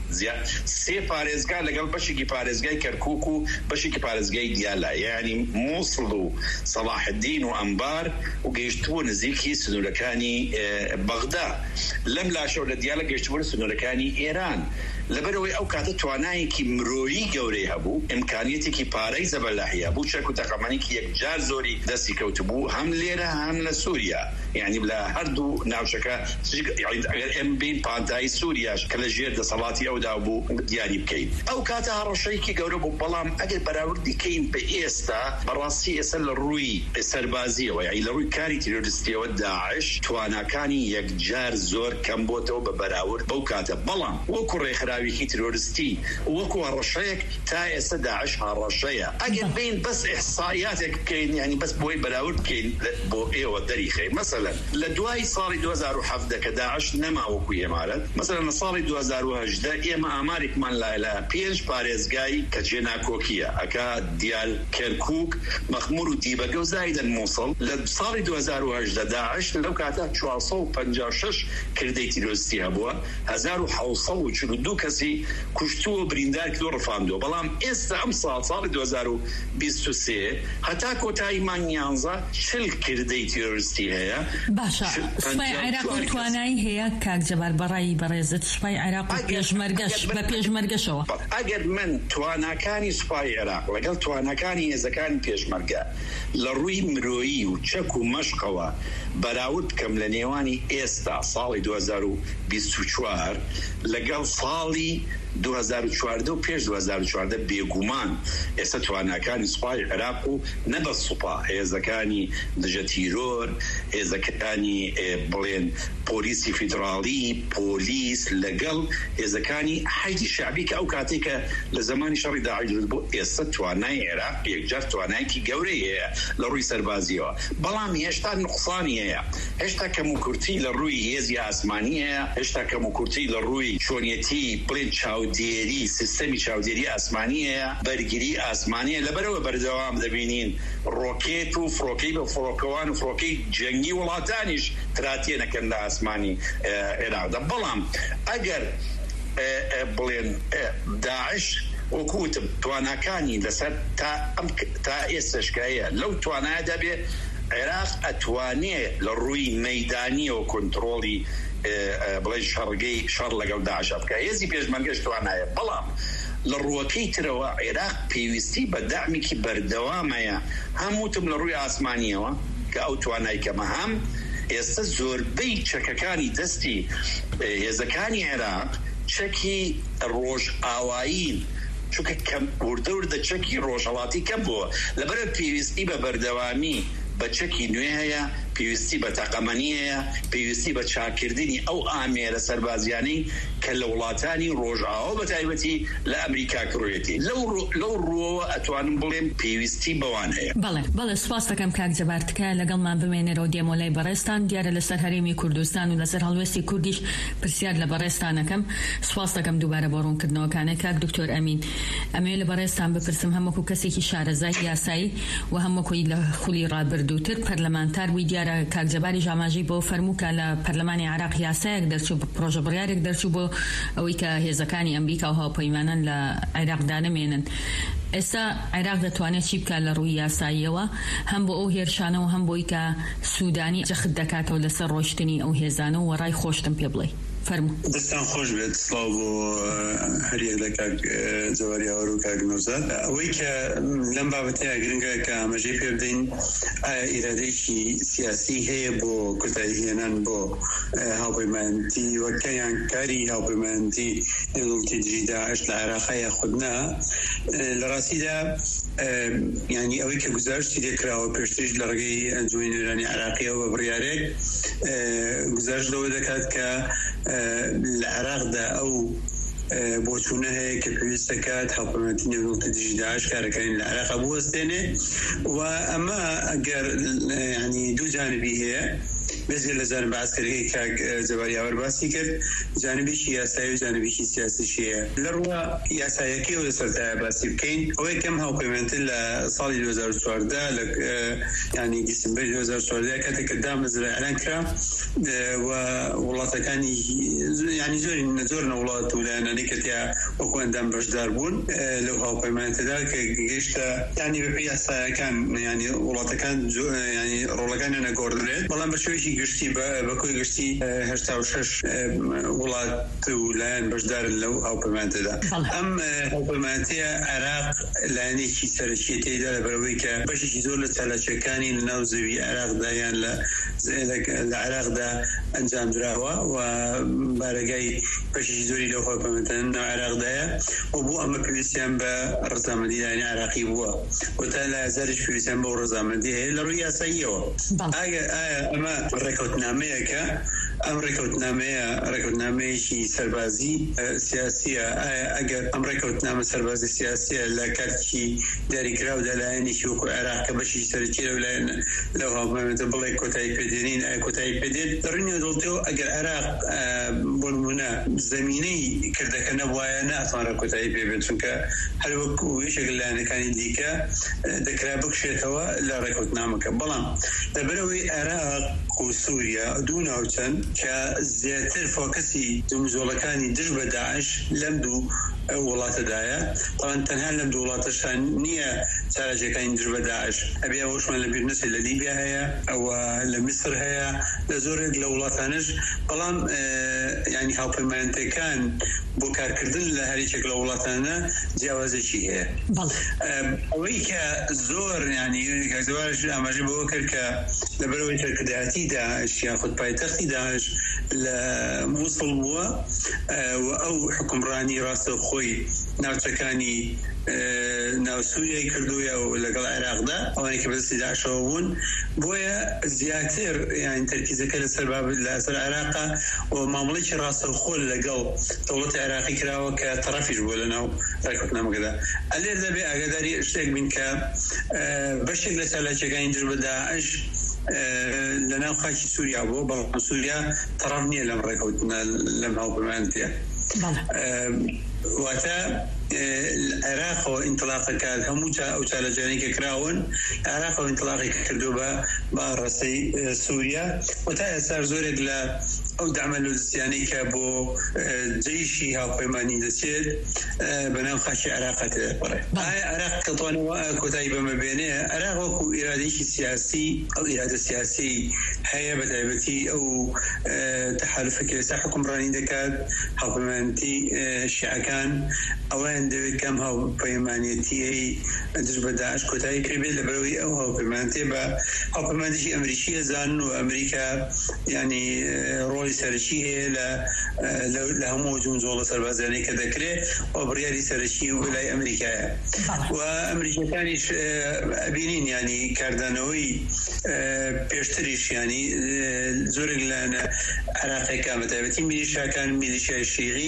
سێ پارێزگا لەگەڵ بەشێکی پارێزگای کەرکووک و بەشێکی پارێزگای دیالا یعنی مووسڵ و سەلاح الدین و ئەمبار و گەیشتبوو نزیکی سنوورەکانی بەغدا لەم لاشەو لە دیالە گەیشتبوو سنوورەکانی ئێران لەبەرەوەی ئەو کاتە توانایەکی مرۆیی گەورەی هەبوو ئیمکانیەتێکی پارەی زەبەلاحیە بوو چەک و تەقەمانێکی یەکجار زۆری دەستی کەوتبوو هەم لێرە هەم لە سووریا یعنی لە هەردوو ناوچەکە ئەگەر ئێم بین پانتایی سووریاش کە لە ژێر دەسەڵاتی ئەودا بوو دیاری بکەین ئەو کاتە هەڕەشەیەکی گەورە بوو بەڵام ئەگەر بەراوردی کەین بە ئێستا بەڕاستی ئێستا لە ڕووی سەربازیەوە یعنی لە ڕووی کاری تیرۆریستیەوە داعش تواناکانی یەکجار زۆر کەم بۆتەوە بە بەراورد بەو کاتە بەڵام وەکو ڕێکخراوێکی تیرۆریستی وەکو هەڕەشەیەک تا ئێستا داعش هەڕەشەیە ئەگەر بین بەس ئیحسایاتێک بکەین یعنی بەس بۆی بەراورد بکەین بۆ ئێوە دەریخەی مەسەلەن لە دوای ساڵی دو هزار و هەفت کە داعش نەما وەکو ئێمارەت مەسەلەن لە ساڵی دو هزار و هەژدە ئێمە ئامارێکمان لایە پێنج پارێزگای کە جێناکۆکیە ئەکا دیال کەرکووک مەخمور و دیبەگە و زایدەن مووسڵ لە ساڵی دو هزار و هەژدە داعش لەو کاتە چوارسەد و پەنجا و شەش کردەی تیرۆریستی هەبووە هەزار و حەوتسەد و چل و دوو کەسی کوشتووە بریندار کردووە ڕفاندووە بەڵام ئێستا ئەم ساڵ ساڵی دو هزار و بیست و سێ هەتا کۆتایی مانگ یانزە چل کردەی تیرۆریستی هەیە باشە سوپای عێراق توانایی هەیە کاک جەبار بەڕای بەڕێزت سوپای عێراق و پێشمەرگەش بە پێشمەرگەشەوە ئەگەر من تواناکانی سوپای عێراق لەگەڵ تواناکانی هێزەکانی پێشمەرگە لە ڕووی مرۆیی و چەک و مەشقەوە بەراورد بکەم لە نێوانی ئێستا ساڵی دو هزار و بیست و چوار لەگەڵ ساڵی دو هزار و چوارده و پێش دو هزار و چوارده بێگومان ئێستا تواناکانی سوپای عێراق و نەبە سوپا هێزەکانی دژە تیرۆر هێزەکانی بڵێن پۆلیسی فیدراڵی پۆلیس لەگەڵ هێزەکانی حەیدی شعبی کە ئەو کاتێکە لە زمانی شەڕی داعش بوو ئێستا توانای عێراق یەکجار توانایەکی گەورەی هەیە لە ڕووی سەربازیەوە بەڵام هێشتا نقصانی هەیە هێشتا کەموکورتی لە ڕووی هێزی ئاسمانی هەیە هێشتا کەموکورتی لە ڕووی چۆنیەتی بڵێن چاودێری سیستەمی چاودێری ئاسمانی هەیە بەرگری ئاسمانیە لەبەرەوە بەردەوام دەبینین ڕۆکێت و فڕۆکەی بە فڕۆکەوان و فڕۆکەی جەنگی وڵاتانیش تراتێنەکەن لە ئاسمانی عێراقدا بەڵام ئەگەر بڵێن داعش وەکوتم تواناکانی لەسەر تا ئێستشکایە لەو توانایە دەبێ عێراق ئەتوانێ لە ڕووی مەیدانیەوە کۆنتڕۆڵی بڵێ شەڕگەی شەڕ لەگەڵ داعشە بکە. هێزی پێشمەرگەش توانایە، بەڵام لە ڕووەکەی ترەوە عێراق پێویستی بە داعمێکی بەردەوامەیە هەمووتم لە ڕووی ئاسمانیەوە کە ئەو توانای کەمە هەم ئێستا زۆربەی چەکەکانی دەستی هێزەکانی عێراق چەکی ڕۆژ ئاوایین چونکە کەم وردە وردە چەکی ڕۆژهەڵاتی کەم بووە لەبەرە پێویستی بە بەردەوامی بە چەکی نوێ هەیە، پێویستی بە تەقەمەنی هەیە، پێویستی بە چاکردنی ئەو ئامێرە سەربازیانەی کە لە وڵاتانی ڕۆژئاوا بە تایبەتی لە ئەمریکا کڕوێتی لەو ڕووەوە ئەتوانم بڵێم پێویستی بەوان هەیە. بەڵێ بەڵێ سوپاس دەکەم کاک جەبارتکە لەگەڵمان بمێنێرەوە دێمۆلای بەڕێستان دیارە لەسەر هەرێمی کوردستان و لەسەر هەڵوێستی کوردیش پرسیار لە بەڕێستانەکەم. سوپاس دەکەم دووبارە بۆ ڕوونکردنەوەکانە. کاک دکتۆر ئەمین، ئەمێ لە بەڕێستان بپرسم هەمووکو کەسێکی شارەزای یاسایی و هەمووکوی لە خولی ڕابردووتر پەرلەمانتار بووی، دیارە کاک جەباری ژاماژەی بۆ فەرمووکە لە پەرلەمانی عێراق یاسایەک دەرچوو، پرۆژە بڕیارێک دەرچوو بۆ ئەوەی کە هێزەکانی ئەمریکا و هاوپەیمانان لە عێراقدا نەمێنن. ئێستا عێراق دەتوانێت چی بکات لە ڕووی یاساییەوە هەم بۆ ئەو هێرشانە و هەم بۆی کە سوودانی جەخت دەکاتەوە لەسەر ڕۆشتنی ئەو هێزانە و وەڕای خۆشتم پێ بڵێ. فەرموو. دەستان خۆش بێت. سڵاو بۆ هەریەک لە کاک جەواریاوەر و کاک نۆزاد. ئەوەی کە لەم بابەتەیە گرنگە کە ئاماژەی پێ بدەین ئایا ئیرادەیەکی سیاسی هەیە بۆ کۆتایی هێنان بۆ هاوپەیمانیتی وەکەیان کاری هاوپەیمانیتی نێودەوڵەتی دژی داعش لە عێراقا یاخودنا. لە ڕاستیدا ینی ئەوەی کە گزارشی لێکراوە پێشترش لە ڕێگەی ئەنجومەی نوێرانی عێراقیەوە بە بڕیارێک گزارش لەوە دەکات کە لە عێراقدا ئەو بۆچوونە هەیە کە پێویست دەکات هاوپەیمانیتی نێودەوڵەتی دژی داعش کارەکانی لە عێراقا بوەستێنێ و ئەمە ئەگەر ینی دوو جانبی هەیە بێزگە لە جانب عسکەریەکەی کاک جەباریاوەر باسی کرد، جانبێکی یاسایی و جانبێکی سیاسیش هەیە. لە ڕووە یاساییەکەیەوە لەسەرتایە باسی بکەین. ئەوەی کەم هاوپەیمانیتی لە ساڵی دوو هەزار و چواردە لە ینی دیسمبەری دوو هەزار و چواردە کاتێک کە دامەزرا ئەلان کرا و وڵاتەکانی ینی زۆری زۆرنە وڵات و لایەنانەی کە تیا وەکو ئەندام بەشدار بوون لەو هاوپەیمانیتەدا کە گەیشتە ینی بەپێی یاساییەکان ینی وڵاتەکان ینی ڕۆڵەکانیان نەگۆڕدرێت، بەڵام بە شێوەیەکی گشتی بەکۆی گشتی هەشتا و شەش وڵات و لایەن بەشدارن لەو هاوپەیمانیتەدا. ئەم هاوپەیمانیتیە عێراق لایەنێکی سەرەکیەتیدا لەبەرەوەی کە بەشێکی زۆر لە چالاکیەکانی لە ناو زەوی عێراقدا یان لە عێراقدا ئەنجام دراوە و بارەگای بەشێکی زۆری لەو هاوپەیمانیتە ناو عێراقدایە و بۆ ئەمە پێویستیان بە ڕەزامەندی لایەنی عێراقی بووە و تا لە هەزاریش پێویستیان بە ڕەزامەندی هەیە لە ڕووی یاساییەوە. ئایا ئەمە ڕێکەوتنامەیەکە؟ ئەم ڕێکەوتنامەیە ڕێکەوتنامەیەکی سەربازی سیاسیە. ئایا ئەگەر ئەم ڕێکەوتنامە سەربازی سیاسیە لە کاتێکی دیاریکراودا لایەنێکی وەکو عێراق کە بەشی سەرەکی لەو لایەن لەو هاوپەیمانیتە بڵێ کۆتایی پێدێنین، ئایا کۆتایی پێدێت؟ لە ڕووی نێودەوڵەتیەوە ئەگەر عێراق بۆ نمونە زەمینەی کردەکە نەبوایە ناتوانرا کۆتایی پێ بێت، چونکە هەر وەکو یەکێک لە لایەنەکانی دیکە دەکرا بکشێتەوە لە ڕێکەوتنامەکە. بەڵام لەبەرەوەی عێراق و سووریا دوو ناوچەن کە زیاتر فۆکەسی دمزۆڵەکانی دژ بە داعش لەم دوو وڵاتەدایە. بەڵام تەنها لەم دوو وڵاتەشان نییە چارەجەکانی دژ بە داعش، ئەبێ ئەوەشمان لە بیر نەچێت لە لیبیا هەیە، ئەوە لە میسر هەیە، لە زۆرێک لە وڵاتانش. بەڵام ینی هاوپەیمانیتەکان بۆ کارکردن لە هەریەکێک لە وڵاتانە جیاوازێکی هەیە. ئەوەی کە زۆر ینی گەزوارش ئاماژەی بەوە کرد کە لەبەرەوەی سەرکردایەتی داعش یاخود پایتەختی داعش لە مووسڵ بووە و ئەو حکومڕانی ڕاستەوخۆی ناوچەکانی ناو سووریای کردووە و لەگەڵ عێراقدا ئەوانەی کە بەدەستی داعشەوە بوون، بۆیە زیاتر یان تەرکیزەکە لەسەر لەسەر عێراقا و مامەڵێکی ڕاستەوخۆ لەگەڵ دەوڵەتی عێراقی کراوە کە تەرەفیش بووە لەناو ڕێکەوتنامەکەدا. ئەلێر دەبێ ئاگاداری شتێک بین کە بەشێک لە چالاکیەکانی دژ بە داعش لە ناو خاکی سووریا بووە، بەڵام سووریا تەرەف نییە لەم ڕێکەوتنە لەم هاوپەیمانیتیە. واتە عێراقەوە ئینتلاقەکات هەموو ئەو چالەجانەی کە کراون عێراقەوە ئینتلاقی کردو بە بە ڕاستەی سووریا و تا ئێستا زۆرێک لە ئەو دامە لۆجستیانەی کە بۆ جەیشی هاوپەیمانی دەچێت بەناو خاچی عێراقا تێدەپەڕێ. ئایا عێراق کە توانەوە کۆتایی بەمە بێنێ، عێراق وەکو ئیرادەیەکی سیاسی ئەو ئیرادە سیاسی هەیە بە تایبەتی ئەو تەحالوفێکی لەسەر حکومڕانی دەکات، هاوپەیمانیەتی شیعەکان ئەویان دەوێت کەم هاوپەیمانیەتیەی دژ بە داعش کۆتایی کردبێت لەبەرەوەی ئەو هاوپەیمانیەتێ بە هاوپەیمانیەتی ئەمریکی ئەزانن و ئەمریکا یعنی ڕۆڵی سەرەکی هەیە لە هەموو جونجۆڵە سەربازانەی کە دەکرێت و بڕیاری سەرەکی و لای ئەمریکایە و ئەمریکەکانیش ئەبینین ینی کاردانەوەی پێشتریش ینی زۆرێک لە عێراقیەکان بە تایبەتی میلیشیاکان میلیشیای شیعی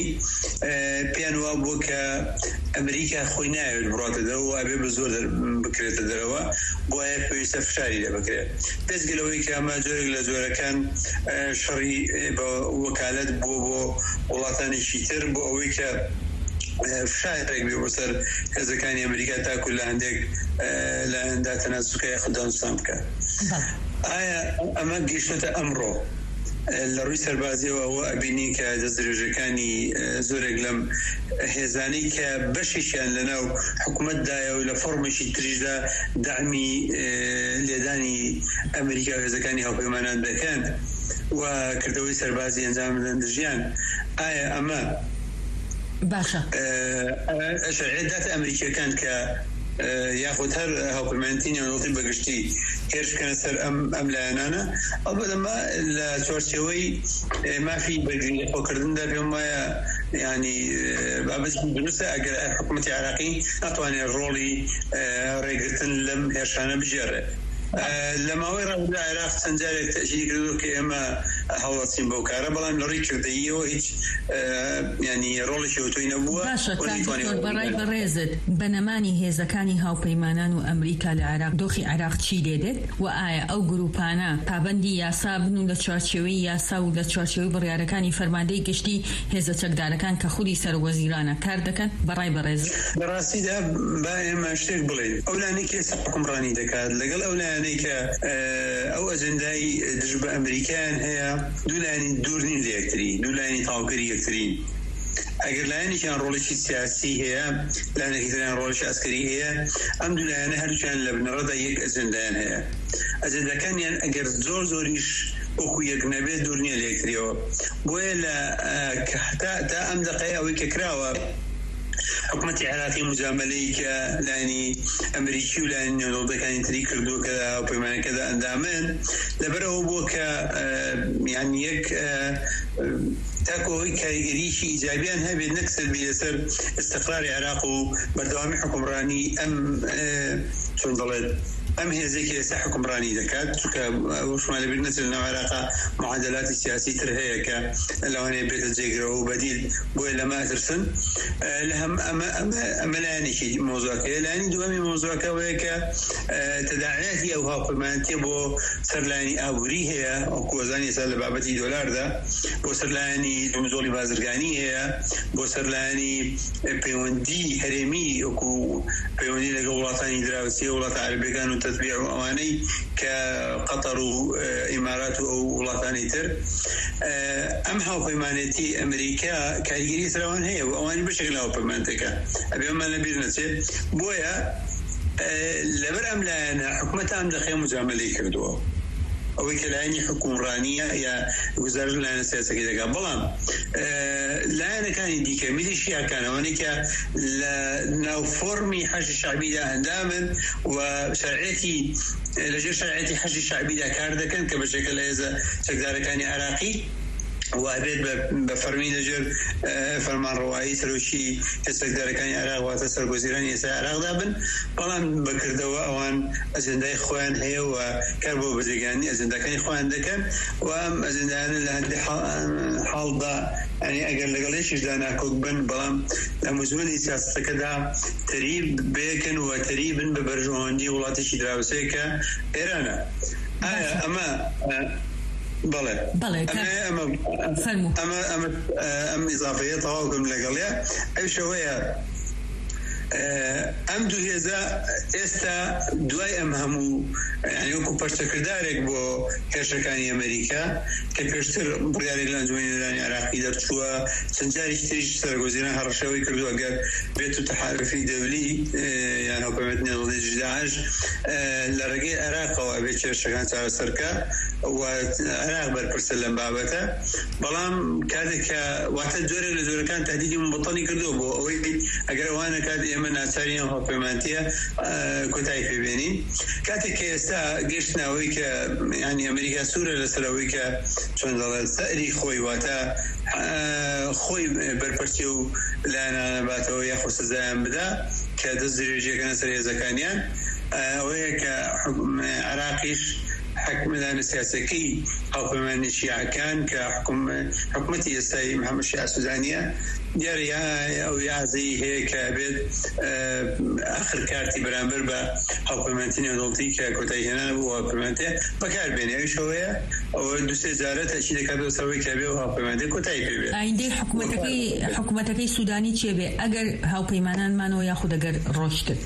پێیان وا بووە کە ئەمریکا خۆی ناوێت بڕاتە دەرەوە و ئەبێ بە زۆر بکرێتە دەرەوە بۆیە پێویستە فشاری لێ بکرێت. دەستگەلەوەی کە ئەمە جۆرێک لە جۆرەکان شەڕی بە وەکالەت بووە بۆ وڵاتانێکی تر بۆ ئەوەی کە فشارێک بێ بۆ سەر هێزەکانی ئەمریکا تاکو لە هەندێک لە هەندا تەناسوکای خدانستان بکات. ئایا ئەمە گەیشتە ئەمڕۆ لە ڕووی سەربازیەوە ئەوە ئەبینی کە دەستدرێژەکانی زۆرێک لەم هێزانەی کە بەشیشیان لەناو حکوومەتدایە و لە فۆرمێکی تریشدا داعمی لێدانی ئەمریکا و هێزەکانی هاوپەیمانان دەکەن و کردەوەی سەربازی ئەنجام بدەن دژیان، ئایا ئەمە باشە شەرعیەت داتە ئەمریکیەکان کە یاخود هەر هاوپەیمانیەتی نێونەوەڵاتی بەگشتی هێرشکەنە سەر ئەم لایەنانە؟ ئەڵبەتەمە لە چوارچێوەی مافی بەرگری خۆکردندا پێم وایە ینی بابەتی دروستە ئەگەر حکوومەتی عێراقی ناتوانێت ڕۆڵی ڕێگرتن لەم هێرشانە بژێڕێت. لە ماوەی ڕابردوودا عێراق چەند جارێک تەشیری کردو کە ئێمە هەوڵەچین بەو کارە، بەڵام لە ڕێی کردەییەوە هیچ ینی ڕۆڵێکی ئۆتۆی نەبووە. باشە کاکتۆر بەڕای بەڕێزت بەنەمانی هێزەکانی هاوپەیمانان و ئەمریکا لە عێراق دۆخی عێراق چی دێدێت و ئایا ئەو گروپانە پابەندی یاسا بن و لە چوارچێوەی یاسا و لە چوارچێوەی بڕیارەکانی فەرماندەی گشتی هێزە چەکدارەکان کە خودی سەروەزیرانە کار دەکەن؟ بەڕای بەڕێزت بەڕاستیدا با ئێمە شتێک بڵێن، ئەو لانەی کە ئێستا حکومڕانی دەکات لەگەڵ ئەو لایەنەی کە ئەو ئەجەندای دژ بە ئەمریکایان هەیە، دوو لایەنی دوور نین لە یەکتری، دوو لایەنی تاوکەری یەکترین. ئەگەر لایەنێکیان ڕۆڵێکی سیاسی هەیە، لایەنێکی تریان ڕۆڵێکی ئەسکەری هەیە، ئەم دوو لایەنە هەردووکیان لە بنەڕەتدا یەک ئەجەندایان هەیە. ئەجەندەکانیان ئەگەر زۆر زۆریش وەکو یەک نەبێت دوور نییە لە یەکتریەوە. بۆیە لە تا ئەم دەقەیە ئەوەی کە کراوە حکوومەتی عێراقی مجاملەی کە لانی ئەمریکی و لانی نێودەوڵەتەکانی تری کردو کە هاوپەیمانیەکەدا ئەندامن لەبەرەوە بووە کە یعنی یەک تاکۆی کاریگەریشی ئیجابیان هەبێت نەک سەلبی لەسەر استقراری عێراق و بەردەوامی حکومڕانی ئەم چۆن دەڵێت ئەم هێزێکی لەسەر حکومڕانی دەکات، چونکە وشمان لەبیر نەچێت لەناو عێراقا معادلاتی سیاسی تر هەیە کە لەوانەیە بێتە جێگرەوە و بەدیل بۆیە لەمە ئەترسن. لە هەم ئەمە لایەنێکی مۆزوعەکە. لایەنی دووەمی مۆزوعەکە ئەوەیە کە تەداعیاتی ئەو هاوپەیمانیەتیە بۆ سەرلایەنی ئابووری هەیە، وەکو وەزانی ئێستا لە بابەتی دۆلاردا، بۆ سەرلایەنی جۆڵی بازرگانی هەیە، بۆ سەرلایەنی پەیوەندی هەرێمی وەکو پەیوەندی لەگەڵ وڵاتانی دراوسێ وڵاتە عەرەبیەکان و تەتبیع و ئەوانەی کە قەتەر و ئیمارات و ئەو وڵاتانی تر. ئەم هاوپەیمانیەتی ئەمریکا کاریگەری سەروان هەیە و ئەوانی بەشێک لە هاوپەیمانیەتەکە ئەبێ ئەمە لەبیر نەچێت. بۆیە لەبەر ئەم لایەنە حکوومەت ئەم دەخێ مجاملەی کردووە، ئەوەی کە لایەنی حکومڕانیە یا گوزارش لایەنە سیاسەکەی دەکات. بەڵام لایەنەکانی دیکە میلیشیاکان ئەوانەی کە لە ناو فۆرمی حەشی شەعبیدا ئەندامن و شەرعیەتی لەژێر شەرعیەتی حەشی شەعبیدا کار دەکەن کە بەشێکە لە هێزە چەکدارەکانی عێراقی وابێت بە فەرمی لەژێر فەرمانڕەوایی سەرۆکی هێزەکدارەکانی عێراق واتە سەرگۆزیرانی ئێستا عێراقدا بن، بەڵام بەکردەوە ئەوان ئەجەندای خۆیان هەیە و کار بۆ بەجێگانی ئەجەندەکانی خۆیان دەکەن و ئەم ئەجەندانە لە هەندێک حاڵدا ینی ئەگەر لەگەڵ یەکیشدا ناکۆک بن، بەڵام لە مزمەنی سیاسەتەکەدا تەریب بێکن و تەریبن بە بەرژەوەندی وڵاتێکی دراوسەیە کە ئێرانە. ئایا ئەمە بەڵێ بەڵێ فەرموو ئەم ئیزافەیە تەواو بم لەگەڵیە ئەو شەوەیە ئەم دوو هێزە ئێستا دوای ئەم هەموو یعنی وەکو پەرچەکردارێک بۆ هێرشەکانی ئەمریکا کە پێشتر بڕیارێک لە ئەنجومەنی نێرانی عێراقی دەرچووە چەند جاری تریش سەرگۆزیران هەڕەشەوەی کردووە ئەگەر بێت و تەحالفی دەولی یان حکومەت نێودەوڵەتی داعش لە ڕێگەی عێراقەوە ئەبێت کێشەکان چارەسەرکە و عێراق بەرپرسە لەم بابەتە بەڵام کاتێک کە واتە جۆرێک لە جۆرەکان تهدیدی مبەتەڵی کردووە بۆ ئەوەی ئەگەر ئەوانە کات ئێمە ناچاری ئەم هەڵپەیمانتیە کۆتایی پێبێنین کاتێک کە ئێستا گەشتنەوەی کە ینی ئەمریکا سوورە لەسەرەوەی کە چۆن دەڵێت سەری خۆی واتە خۆی بەرپرسی و لایەنانەباتەوە یاخۆ سزایان بدا کە دەست درێژیەکەنە سەر هێزەکانیان ئەوەیە کە عێراقیش حکومەدانە سیاسەکەی هەڵپەیمانی شیعەکان کە حکومەتی ئێستای محەممەد شیع سوودانیە دیارە ئەو یازەی هەیە کە بێت ئاخر کارتی بەرامبەر بە هەڵپەیمانتی نێودەوڵەتی کە کۆتایی هێنانە بۆ هەڵپەیمانتیە بەکاربێنێ ئەویش ئەوەیە ئەوە دووسێ جارە تاکید دەکات بۆ سەرەوەی کە بێ و هەڵپەیمانتی کۆتایی پێبێت. ئایندەی حکومەتەکەی حکومەتەکەی سوودانی چێ بێ ئەگەر هاوپەیمانانمانەوە یاخود ئەگەر ڕۆشتن؟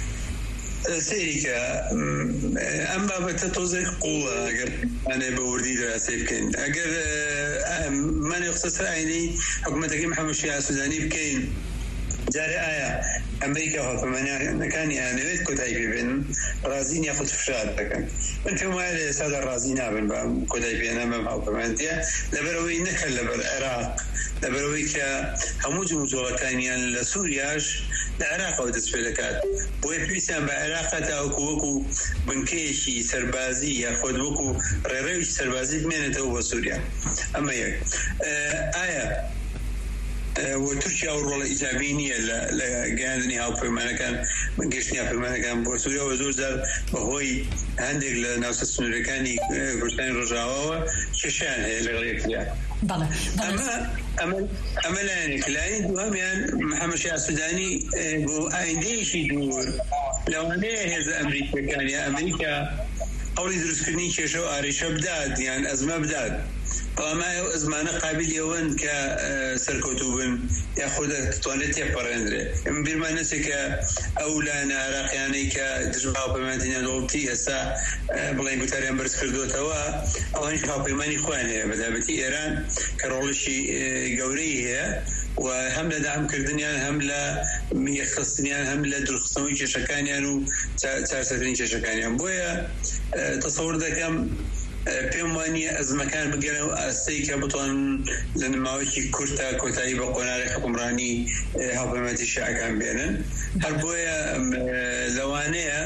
سەیریکە ئەم بابەتە تۆزێک قوڵە ئەگەر ئەنێ بە وردی دەراسی بکەین ئەگەر مانێ قسەسەر ئاینەی حکومەتەکەی محەممەد شیع سوودانی بکەین جارێ ئایا ئەمریکا هەڵپەیمانیەکانی ئەنەوێت کۆتایی پێبێن ڕازین یاخود فشار دەکەن من پێم وایە لە ئێستادا ڕازی نابن بە کۆتایی پێهێنان بەم هەڵپەیمانتیە لەبەرەوەی نەکەن لەبەر عێراق لەبەرەوەی کە هەموو جموجۆڵەکانیان لە سووریاش لە عێراقەوە دەست پێ دەکات بۆیە پێویستیان بە عێراقا تاوەکو وەکو بنکەیەکی سەربازی یاخود وەکو ڕێڕەوی سەربازی بمێنێتەوە بۆ سووریا ئەمە یەک ئایا و تورکیا و ڕۆڵە ئیجابی نییە لە گەیاندنی هاوپەیمانەکان گەشتنی هاوپەیمانەکان بۆ سووریا و زۆر جار بەهۆی هەندێک لە ناوچە سنوورەکانی کوردستانی ڕۆژاواوە کێشیان هەیە لەگەڵ یەکتریان. ئەمە لایەنێک لایەنی دووەمیان محەممەد شیع سوودانی بۆ ئایندەیەکی دوور لەوانەیە هێزە ئەمریکیەکانی ئەمریکا هەوڵی دروستکردنی کێشە و ئاریشە بدات یان ئەزمە بدات بەڵام ئەو ئەزمانە قابلی ئەوەن کە سەرکەوتوو بن یاخود دەتوانێت تێپەڕێنرێ ئێمە بیرمان نەچێت کە ئەو لایەنە عێراقیانەی کە دژ بە هاوپەیمانیی نێودەوڵەتی ئێستا بڵێن گوتاریان بەرز کردوتەوە ئەوانش هاوپەیمانی خۆیان هەیە بەتایبەتی ئێران کە ڕۆڵشی گەورەی هەیە و هەم لە داهمکردنیان هەم لە میخستنیان هەم لە دروستنەوەی کێشەکانیان و چارەسەرکردنی کێشەکانیان بۆیە تەسەوور دەکەم پێم وانیە ئەزمەکان بگەنە و ئاستەی کە بتوان لە نماوەیەکی کورتە کۆتایی بە قۆناغی حکومڕانی هاوپەیمانیی شیعەکان بێنن هەر بۆیە لەوانەیە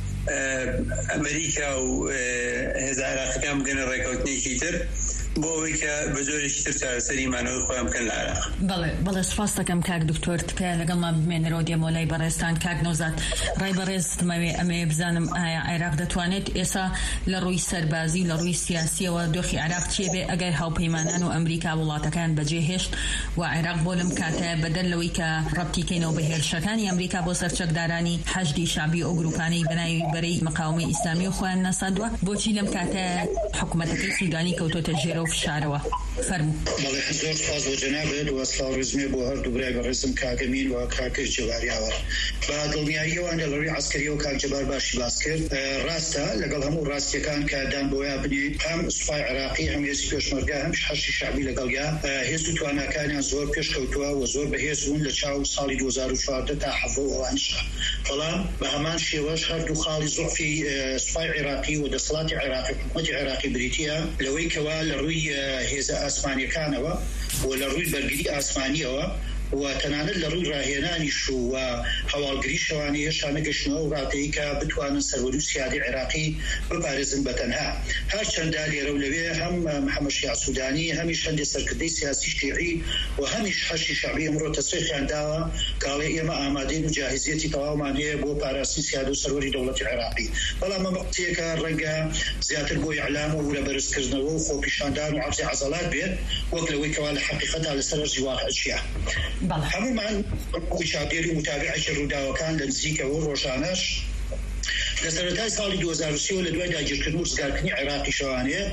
ئەمریکا و هێزە عێراقیەکان بگەنە ڕێکەوتنێکی تر بۆ ئەوەی کە بە جۆرێکی تر چارەسەری مانەوەی خۆیان بکەن لە عێراق. بەڵێ بەڵێ سوپاس دەکەم کاک دکتۆر تکایە لەگەڵمان بمێنەرەوە دێمۆلای بەڕێستان کاک نۆزات ڕای بەڕێز دەمەوێ ئەمێ بزانم ئایا عێراق دەتوانێت ئێستا لە ڕووی سەربازی لە ڕووی سیاسیەوە دۆخی عێراق چێ بێ ئەگەر هاوپەیمانان و ئەمریکا وڵاتەکان بەجێهێشت و عێراق بۆ لەم کاتە بەدەر لەوەی کە ڕەبتیکەینەوە بە هێرشەکانی ئەمریکا بۆ سەرچەکدارانی حەشدی شعبی ئەو گروپانەی بەناوی بەرەی مقاومەی ئیسلامی و خۆیان نەساندووە بۆچی لەم کاتە حکومەتەکەی سوودانی کەوتۆتە ژێرە و فشارەوە فەرموو. بەڵێ زۆر سپاس بۆ جەنابێت و سڵاو ڕێزمێ بۆ هەردوو برای بەڕێزم کاکەمین و کاکەش جەباریاوە بە دڵنیاییەوەوان لە ڕووی عەسکەریەوە کاک جەبار باشی باس کرد ڕاستە لەگەڵ هەموو ڕاستیەکان کە دان بۆیە بنێ هەم سوپای عێراقی هەم هێزی پێشمەرگە هەم حەشی شعبی لەگەڵیا هێز و تواناکانیان زۆر پێشکەوتووە و زۆر بەهێز بوون لە چاو ساڵی دوو هەزار و چواردە تا حەڤە و ئەوانشە بەڵام بە هەمان شێوەش هەردوو خاڵی زۆفی سوپای عێراقی و دەسەڵاتی عێراقی حکومەتی عێراقی بریتیە لەوەی کەوا لە ڕووی هێزە ئاسمانیەکانەوە و لە ڕووی بەرگری ئاسمانیەوە و تەنانەت لە ڕووی ڕاهێنانیش و هەواڵگری شەوانی هێشتا نەگەشتنەوە و ڕاتەیە کە بتوانن سەروەری و سیادی عێراقی بپارێزن بەتەنها هەرچەندە لێرە و لەوێ هەم محەممەد شیع سوودانی هەمیش هەندێک سەرکردەی سیاسی شیعی و هەمیش حەشی شعبی ئەمڕۆ تەسریحیان داوە کاڵێ ئێمە ئامادەین و جاهزیەتی تەواومان هەیە بۆ پاراستنی سیادە و سەروەری دەوڵەتی عێراقی بەڵام ئەمە وەختێکە ڕەنگە زیاتر بۆ ئیعلام و لە بەرزکردنەوە و خۆپیشاندان و عەرزی عەزەلات بێت وەک لەوەی کەوا لە حەقیقەتا لەسەر ئەرزی واقعیە. هەمومان چاودێری و متابعەکی ڕووداوەکان لە نزیکەوە ڕۆژانەش لە سەرەتای ساڵی دوو هەزار و سێ و لە دوای داگیرکردن و ڕزگارکردنی عێراقی شەوانێ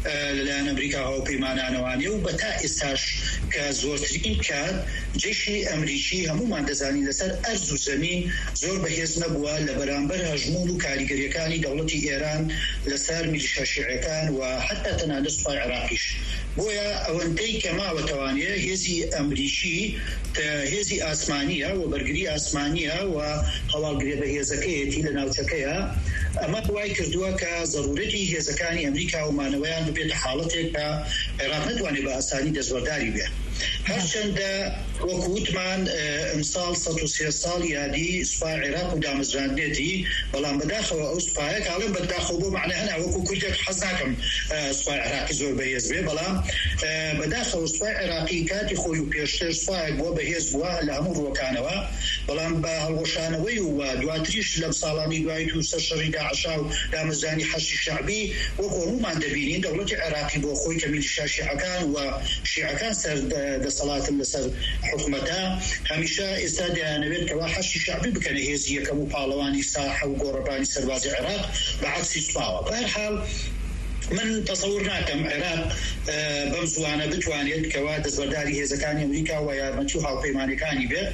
لەلایەن ئەمریکا هاوپەیمانانەوانی و بە تا ئێستاش کە زۆرترین کات جێشی ئەمریکی هەمومان دەزانین لەسەر ئەرز و زەمین زۆر بەهێز نەبووە لە بەرامبەر هەژمون و کاریگەریەکانی دەوڵەتی ئێران لەسەر میلیشیا شیعەکان و حتا تەنانەت سوپای عێراقیش. بۆیە ئەوەندەی کە ماوەتەوانەیە هێزی ئەمریکی هێزی ئاسمانیە و بەرگری ئاسمانیە و هەواڵگرێ بە هێزەکەیەتی لە ناوچەکەیە. ئەمە دوای کردووە کە ضرورەتی هێزەکانی ئەمریکا و مانەوەیان ببێتە حاڵەتێک کە عێراق نەتوانێت بە ئاسانی دەستبەرداری بێت. هەرچەندە وەکو وتمان ئەمساڵ سەد و سێ ساڵ یادی سوپای عێراق و دامەزراندنێتی، بەڵام بەداخەوە ئەو سوپایە کاڵم بەداخەوە بۆ معنە هەنا وەکو کوردێک حەز ناکەم سوپای عێراقی زۆر بەهێز بێ، بەڵام بەداخەوە سوپای عێراقی کاتی خۆی و پێشتر سوپایەک بووە بەهێز بووە لە هەموو ڕۆکانەوە، بەڵام بە هەڵوەشانەوەی و دواتریش لەم ساڵانی دوای تو سەر شەڕی داعشا و دامەزرانی حەشی شەعبی وەکو هەمومان دەبینین دەوڵەتی عێراقی بۆ خۆی کە میلیشیا شیعەکان و شیعەکان سەر دەسەڵاتن لەسەر حکومەتە هەمیشە ئێستا دەیانەوێت کەوا حەشی شەعبی بکەنە هێزی یەکەم و پاڵەوانی ساحە و گۆڕەپانی سەربازی عێراق بەعەکسی سوپاوە. بەهەرحاڵ من تەسەور ناکەم عێراق بەم زوانە بتوانێت کەوا دەستبەرداری هێزەکانی ئەمریکا و یارمەتی و هاوپەیمانەکانی بێت.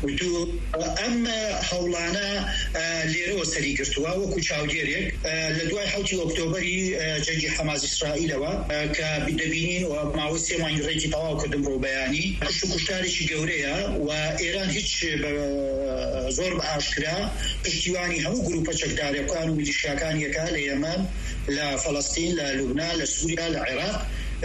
ئەم هەوڵانە لێرەوە سەری گرتووە وەکو چاودێرێک لە دوای حوتی ئۆکتۆبەری جەنگی حەماس ئیسرائیلەوە کە دەبینین و ماوەی سێ مانگی ڕێکی تەواو کردم ڕۆ بەیانی کشت و کوشتارێکی گەورەیە و ئێران هیچ زۆر بە ئاشکرا پشتیوانی هەموو گروپە چەکدارەکان و میلیشیاکانیەکە لە یەمەن، لە فەڵەستین، لە لوبنان، لە سووریا، لە عێراق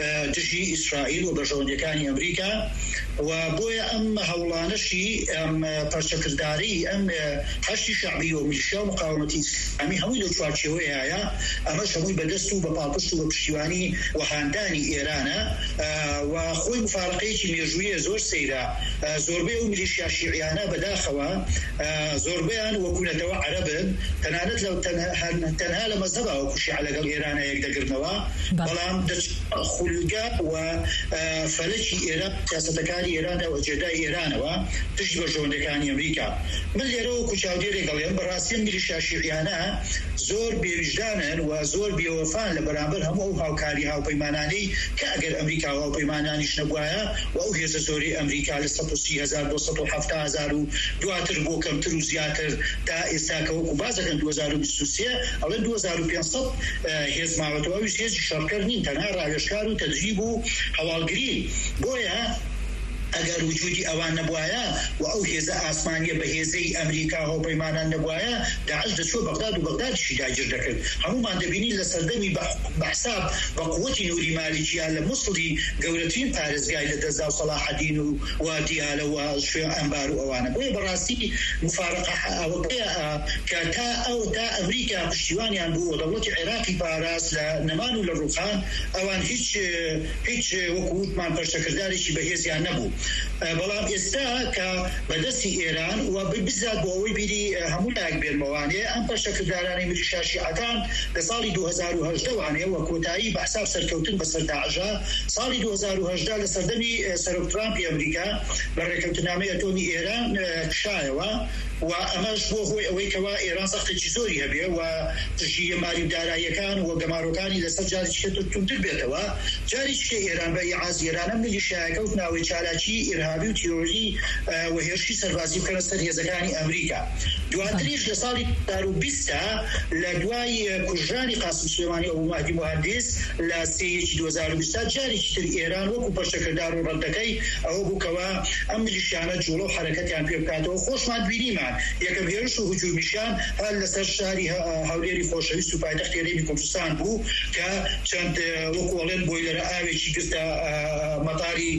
دژی ئیسرائیل و بەژەوندەکانی ئەمریکا. و بۆیە ئەم هەوڵانەشی ئەم پەرچەکرداری ئەم هەشتی شەعبی و میلیشیا و مقاومەتی ئیسلامی هەمووی لەو چوارچێوەیە، ئەمەش هەمووی بەدەست و بە پاڵپشت و بە پشتیوانی وەهاندانی ئێرانە و خۆی مفارقەیەکی مێژوویە زۆر سەیرە. زۆربەی و میلیشیا شیعیانە بەداخەوە زۆربەیان وەکوونەتەوە عەرەبن، تەنانەت لەو تەنها لە مەزهەبا وەکو شیعە لەگەڵ ئێرانە یەک دەگرنەوە، بەڵام خولگە و فەلەکی ئێران سیاسەتەکانی ئێرانە و جێدای ئێرانەوە پشت بەژەوندەکانی ئەمریکا. من لێرەوە کوچاودێرێک دەڵێم بەڕاستی میلیشیا شیعیانە زۆر بێویژدانن و زۆر بێوەفان لە بەرامبەر هەموو ئەو هاوکاری هاوپەیمانانەی کە ئەگەر ئەمریکا و هاوپەیمانانیش نەبوایە و ئەو هێزە زۆری ئەمریکا لە سەد و سی هەزار بۆ سەد و هەفتە هەزار و دواتر بۆ کەمتر و زیاتر تا ئێستا کە وەکو بازەکەن دوو هەزار و بیست و سێ ئەڵێن دوو هەزار و پێنج سەد هێز ماوەتەوە ویست هێزی شەڕکەر نین، تەنها ڕاوێژکار و تەدریب و هەواڵگری. بۆیە ئەگەر وجودی ئەوان نەبوایە و ئەو هێزە ئاسمانیە بە هێزەی ئەمریکا هاوپەیمانان نەبوایە داعش دەچوە بەغداد و بەغدادیشی داگیر دەکرد. هەمومان دەبینین لە سەردەمی بەحساب بە قووەتی نوری مالیکیان لە موسڵی گەورەترین پارێزگای لە دەستا و سەلاحەدین و وا دیالە و شوێن ئەمبار و ئەوانە. بۆیە بەڕاستی مفارقە ئەوەیە کە تا ئەو تا ئەمریکا پشتیوانیان بوو و دەوڵەتی عێراقی پاراست لە نەمان و لە ڕووخان ئەوان هیچ هیچ وەکو وتمان پەرچەکردارێکی بەهێزیان نەبوو. بەڵام ئێستا کە بەدەستی ئێران و بزات بۆ ئەوەی بیری هەموو لایەک بێنمەوانێ ئەم پەرچەکردارانی میلیشیا شیعەکان لە ساڵی دوو هەزار و هەژدە وانێ و کۆتایی بەحساب سەرکەوتن بەسەر داعشە ساڵی دوو هەزار و هەژدە لە سەردەمی سەرۆک ترامپی ئەمریکا بە ڕێکەوتنامەی ئەتۆمی ئێران کشایەوە و ئەمەش بۆ هۆی ئەوەی کەوا ئێران سەختێکی زۆری هەبێ و تژی مالی و داراییەکان و گەمارۆکانی لەسەر جارێکی تونتر بێتەوە. جارێکی ئێران بە ئیعاز ئێرانە میلیشیاکە و ناوەی چالاکی ئیرهابی و تیرۆری و هێرشی سەربازی بکەنە سەر هێزەکانی ئەمریکا. دواتریش لە ساڵی دوو هەزار و بیست لە دوای کوژرانی قاسم سلێمانی و مهدی موهەندس لە سێیەکی دوو هەزار و بیست جارێکی تر ئێران وەکو پەرچەکردار و ڕەندەکەی ئەوە بووکەوە ئەم میلیشیانە جوڵە و حرەکەتیان پێ بکاتەوە. خۆشمان بینیمان یەکەم هێرش و هجومیشیان هەر لەسەر شاری هەولێری خۆشەویست و پایتەختی هەرێمی کوردستان بوو کە چەند وەکو ئەڵێن بۆیلەرە ئاوێکی گرتە مەتاری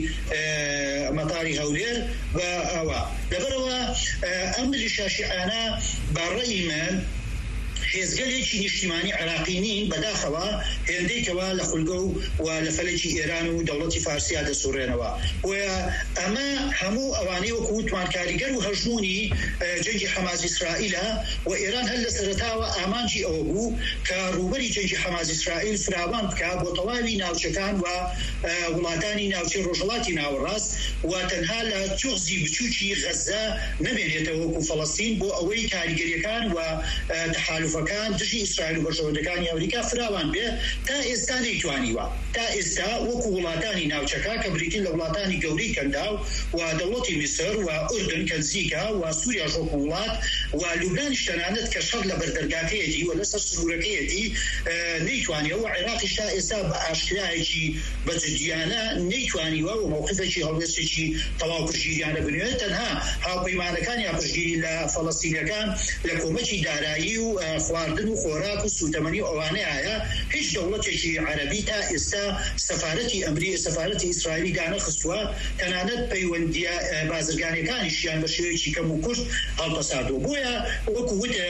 مەتاری هەولێر بە ئەوە. لەبەرەوە ئەم میلیشیا شیعانە بەڕێی من هێزگەلێکی نیشتیمانی عێراقی نین، بەداخەوە هێندێکەوە لە خولگە و لە فەلەکی ئێران و دەوڵەتی فارسیا دەسوڕێنەوە. وە ئەمە هەموو ئەوانەی وەکو وتمان کاریگەر و هەژمونی جەنگی حەماس ئیسرائیلە و ئێران هەر لە سەرەتاوە ئامانجی ئەوە بوو کە ڕوبەری جەنگی حەماس ئیسرائیل فراوان بکە بۆ تەواوی ناوچەکان و وڵاتانی ناوچەی ڕۆژهەڵاتی ناوەڕاست و تەنها لە چۆخزی بچووکی غەزە نەبێنێتەوە وەکو فەڵەستین بۆ ئەوەی کاریگەریەکان و تەحالف تحالفەکان دژی ئیسرائیل و بەشەوەندەکانی ئەمریکا فراوان بێ تا ئێستا نەیتوانیوە تا ئێستا وەکو وڵاتانی ناوچەکە کە بریتین لە وڵاتانی گەورەی کەنداو و دەوڵەتی میسر و ئوردن کە نزیکە و سووریا ژۆک وڵات و لوبنانیش تەنانەت کە شەڕ لە بەردەرگاکەیەتی و لەسەر سنوورەکەیەتی نەیتوانیوە و عێراقیش تا ئێستا بە ئاشکرایەکی بەجددیانە نەیتوانیوە و موقفێکی هەڵوێستێکی تەواو پشگیریانە بنوێت تەنها هاوپەیمانەکانی پشگیری لە فەڵەستینیەکان لە کۆمەکی دارایی و خواردن و خۆراک و سوتەمەنی ئەوانەیە هەیە هیچ دەوڵەتێکی عەرەبی تا ئێستا سەفارەتی ئەمری سەفارەتی ئیسرائیلی دانەخستووە تەنانەت پەیوەندیە بازرگانیەکانیشیان بە شێوەیەکی کەم و کورت هەڵپەساردووە بۆیە وەکو وتە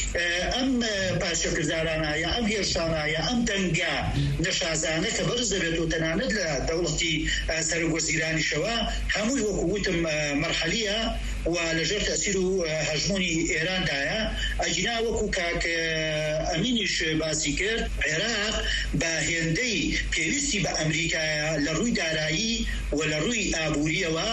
ئەم پاشەکردارانە یا ئەم هێرشانە یا ئەم دەنگە نەشازانە کە بەرز دەبێت و تەنانەت لە دەوڵەتی سەرۆکوەزیرانیشەوە هەمووی وەکو وتم مەرحەلیە و لەژێر تەسیر و هەژمۆنی ئێراندایە ئەجینا وەکو کاک ئەمینیش باسی کرد عێراق بە هێندەی پێویستی بە ئەمریکایە لە ڕووی دارایی و لە ڕووی ئابووریەوە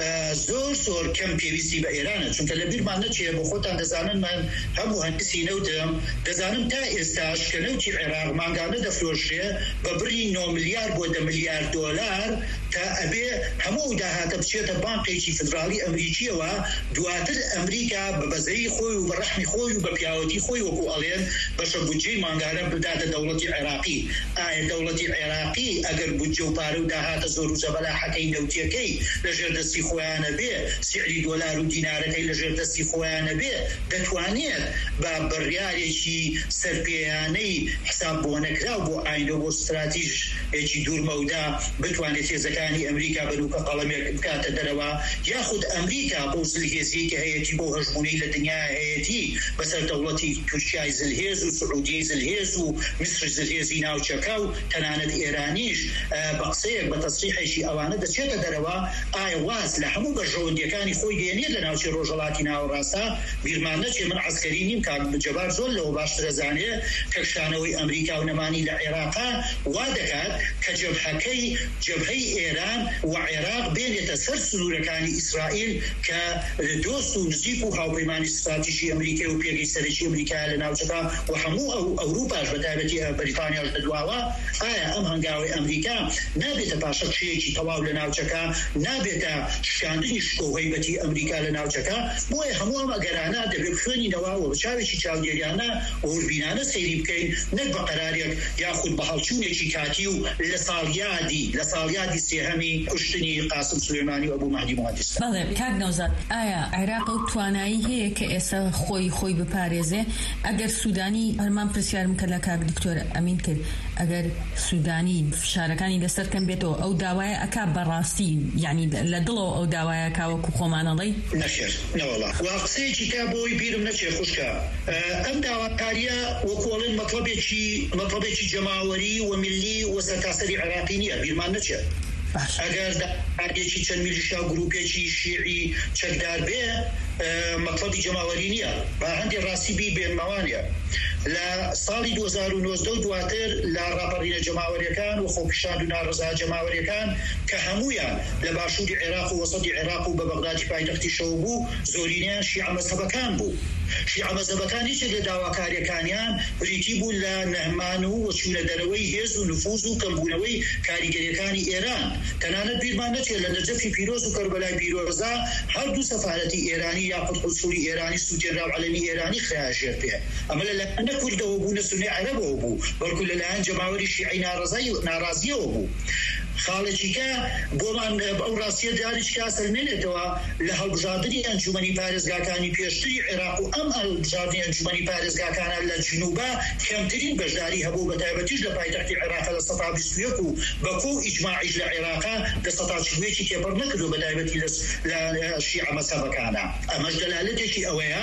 زۆر زۆر کەم پێویستی بە ئێرانە چونکە لە بیرمان نەچێ بۆ خۆتان دەزانن من هەموو هەندسی نەوتم دەزانم تا ئێستاش کە نەوتی عێراق مانگانە دەفرۆشێ بە بڕی نۆ ملیار بۆ دە ملیار دۆلار تا ئەبێ هەموو داهاتە بچێتە بانقێکی فدرالی ئەمریکیەوە دواتر ئەمریکا بە بەزەی خۆی و بە ڕەحمی خۆی و بە پیاوەتی خۆی وەکو ئەڵێن بەشە بودجەی مانگانە بداتە دەوڵەتی عێراقی ئایا دەوڵەتی عێراقی ئەگەر بودجە و پارە و داهاتە زۆر و زەبەلاحەکەی نەوتیەکەی لەژێر دەستی خۆیانە بێ سعری دۆلار و دینارەکەی لەژێر دەستی خۆیانە بێ دەتوانێت بە بڕیارێکی سەرپێیانەی حساب بۆ نەکراو بۆ ئاینۆ بۆ استراتیژێکی دوورمەودا بتوانێت هێزەکانی ئەمریکا بەنووکە قەڵەمێک بکاتە دەرەوە یاخود ئەمریکا بۆ زلهێزی کە هەیەی بۆ هەژمونەی لە دنیا هەیەی بەسەر دەوڵەتی تورکیای زلهێز و سعودیی زلهێز و میسر زلهێزی ناوچەکە و تەنانەت ئێرانیش بە قسەیەک بە تەسریحێکی ئەوانە دەچێتە دەرەوە ئایا واز لە هەموو بەژەوەندیەکانی خۆی دێنێت لە ناوچەی ڕۆژهەڵاتی ناوەڕاستە بیرمان نەچێ من عەسکەری نیم کاک جەبار زۆر لەوە باشتر دەزانێ کە شانەوەی ئەمریکا و نەمانی لە عێراقا وا دەکات کە جەبهەکەی جەبهەی ئێران و عێراق بێنێتە سەر سنوورەکانی ئیسرائیل کە دۆست و نزیک و هاوپەیمانی استراتیژی ئەمریکای و پێگەی سەرەکی ئەمریکا لە ناوچەکە و هەموو ئەو ئەوروپاش بەتایبەتی بەریتانیاش دەدواوە ئایا ئەم هەنگاوی ئەمریکا نابێتە پاشە کشەیەکی تەواو لە ناوچەکە نابێتە شاندنی شکۆهەیبەتی ئەمریکا لە ناوچەکە بۆیە هەموو ئەم ئەگەرانە دەبێت خوێنینەوە و چاوێکی چاودێریانە و وربینانە سەیری بکەین نەک بە قەرارێک یاخود بە هەڵچوونێکی کاتی و لە ساڵیادی لە ساڵیادی سێهەمی کوشتنی قاسم سلێمانی و ئەبوو مەهدی موحدیس. بەڵێ کاک نەوزاد ئایا عێراق ئەو توانایی هەیە کە ئێستا خۆی خۆی بپارێزێ ئەگەر سوودانی هەرمان پرسیارم کە لە کاک دکتۆر ئەمین کرد ئەگەر سوودانی فشارەکانی لەسەر کەم بێتەوە ئەو داوایە ئەکا بەڕاستی یعنی لە دڵەوە ئەو داوایە کاوەکو خۆمانەڵی نەخێر نەوەڵا وا قسەیەکی کا بۆی بیرم نەچێ خوشکە ئەم داواکاریە وەکوڵێن مەطلبێکی مەطلبێکی جەماوەری و ملی و سەرتاسەری عێراقی نییە بیرمان نەچێت ئەگەر داگێکی چەند میلیشیا و گروپێکی شیعی چەکدار بێ مەطلبی جەماوەری نییە با هەندی ڕاستی بی بێنمەوانە لە ساڵی دوو هەزار و نۆزدە و دواتر لە ڕاپەڕینە جەماوەریەکان و خۆپیشاند و ناڕەزا جەماوەریەکان کە هەمویان لە باشووری عێراق و وەسەدی عێراق و بە بەغدادی پایتەختی شەو بوو زۆرینیان شیعە مەزهەبەکان بوو شیعە مەزهەبەکان هیچێک لە داواکاریەکانیان بریتی بوو لە نەهمان و وەچوونە دەرەوەی هێز و نفوذ و کەمبوونەوەی کاریگەریەکانی ئێران تەنانەت بیرمان نەچێت لە نەجەفی پیرۆز و کەربەلای پیرۆزە هەردوو سەفارەتی ئێرانی یاخود قونسولی ئێرانی سوودێنراو عەلەمی ئێرانی خراژێر پێ ئەمە لە لایەنە کوردەوە بوو نە سونی عەرەبەوە بوو بەڵکو لەلایەن جەماوەری شیعی ناڕازیەوە بوو خاڵێکیکە بۆمان ئەو ڕاستیە دیاریچکە سەرمێنێتەوە لە هەڵبژاردننی ئەنجومەنی پارێزگاکانی پێشتری عێراق و ئەم هەڵبژاردننی ئەنجومەنی پارێزگاکانە لە جنوبا کەمترین بەشداری هەبوو بەتایبەتیش لە پایتەختی عێراق لە سەدا بیست و یەک و بەکۆ ئیجماعیش لە عێراقا لە سەدا چوێکی تێپەڕ نەکردو بەتایبەتی لە شیعە مەزهەبەکانە ئەمەش دەلالەتێکی ئەوەیە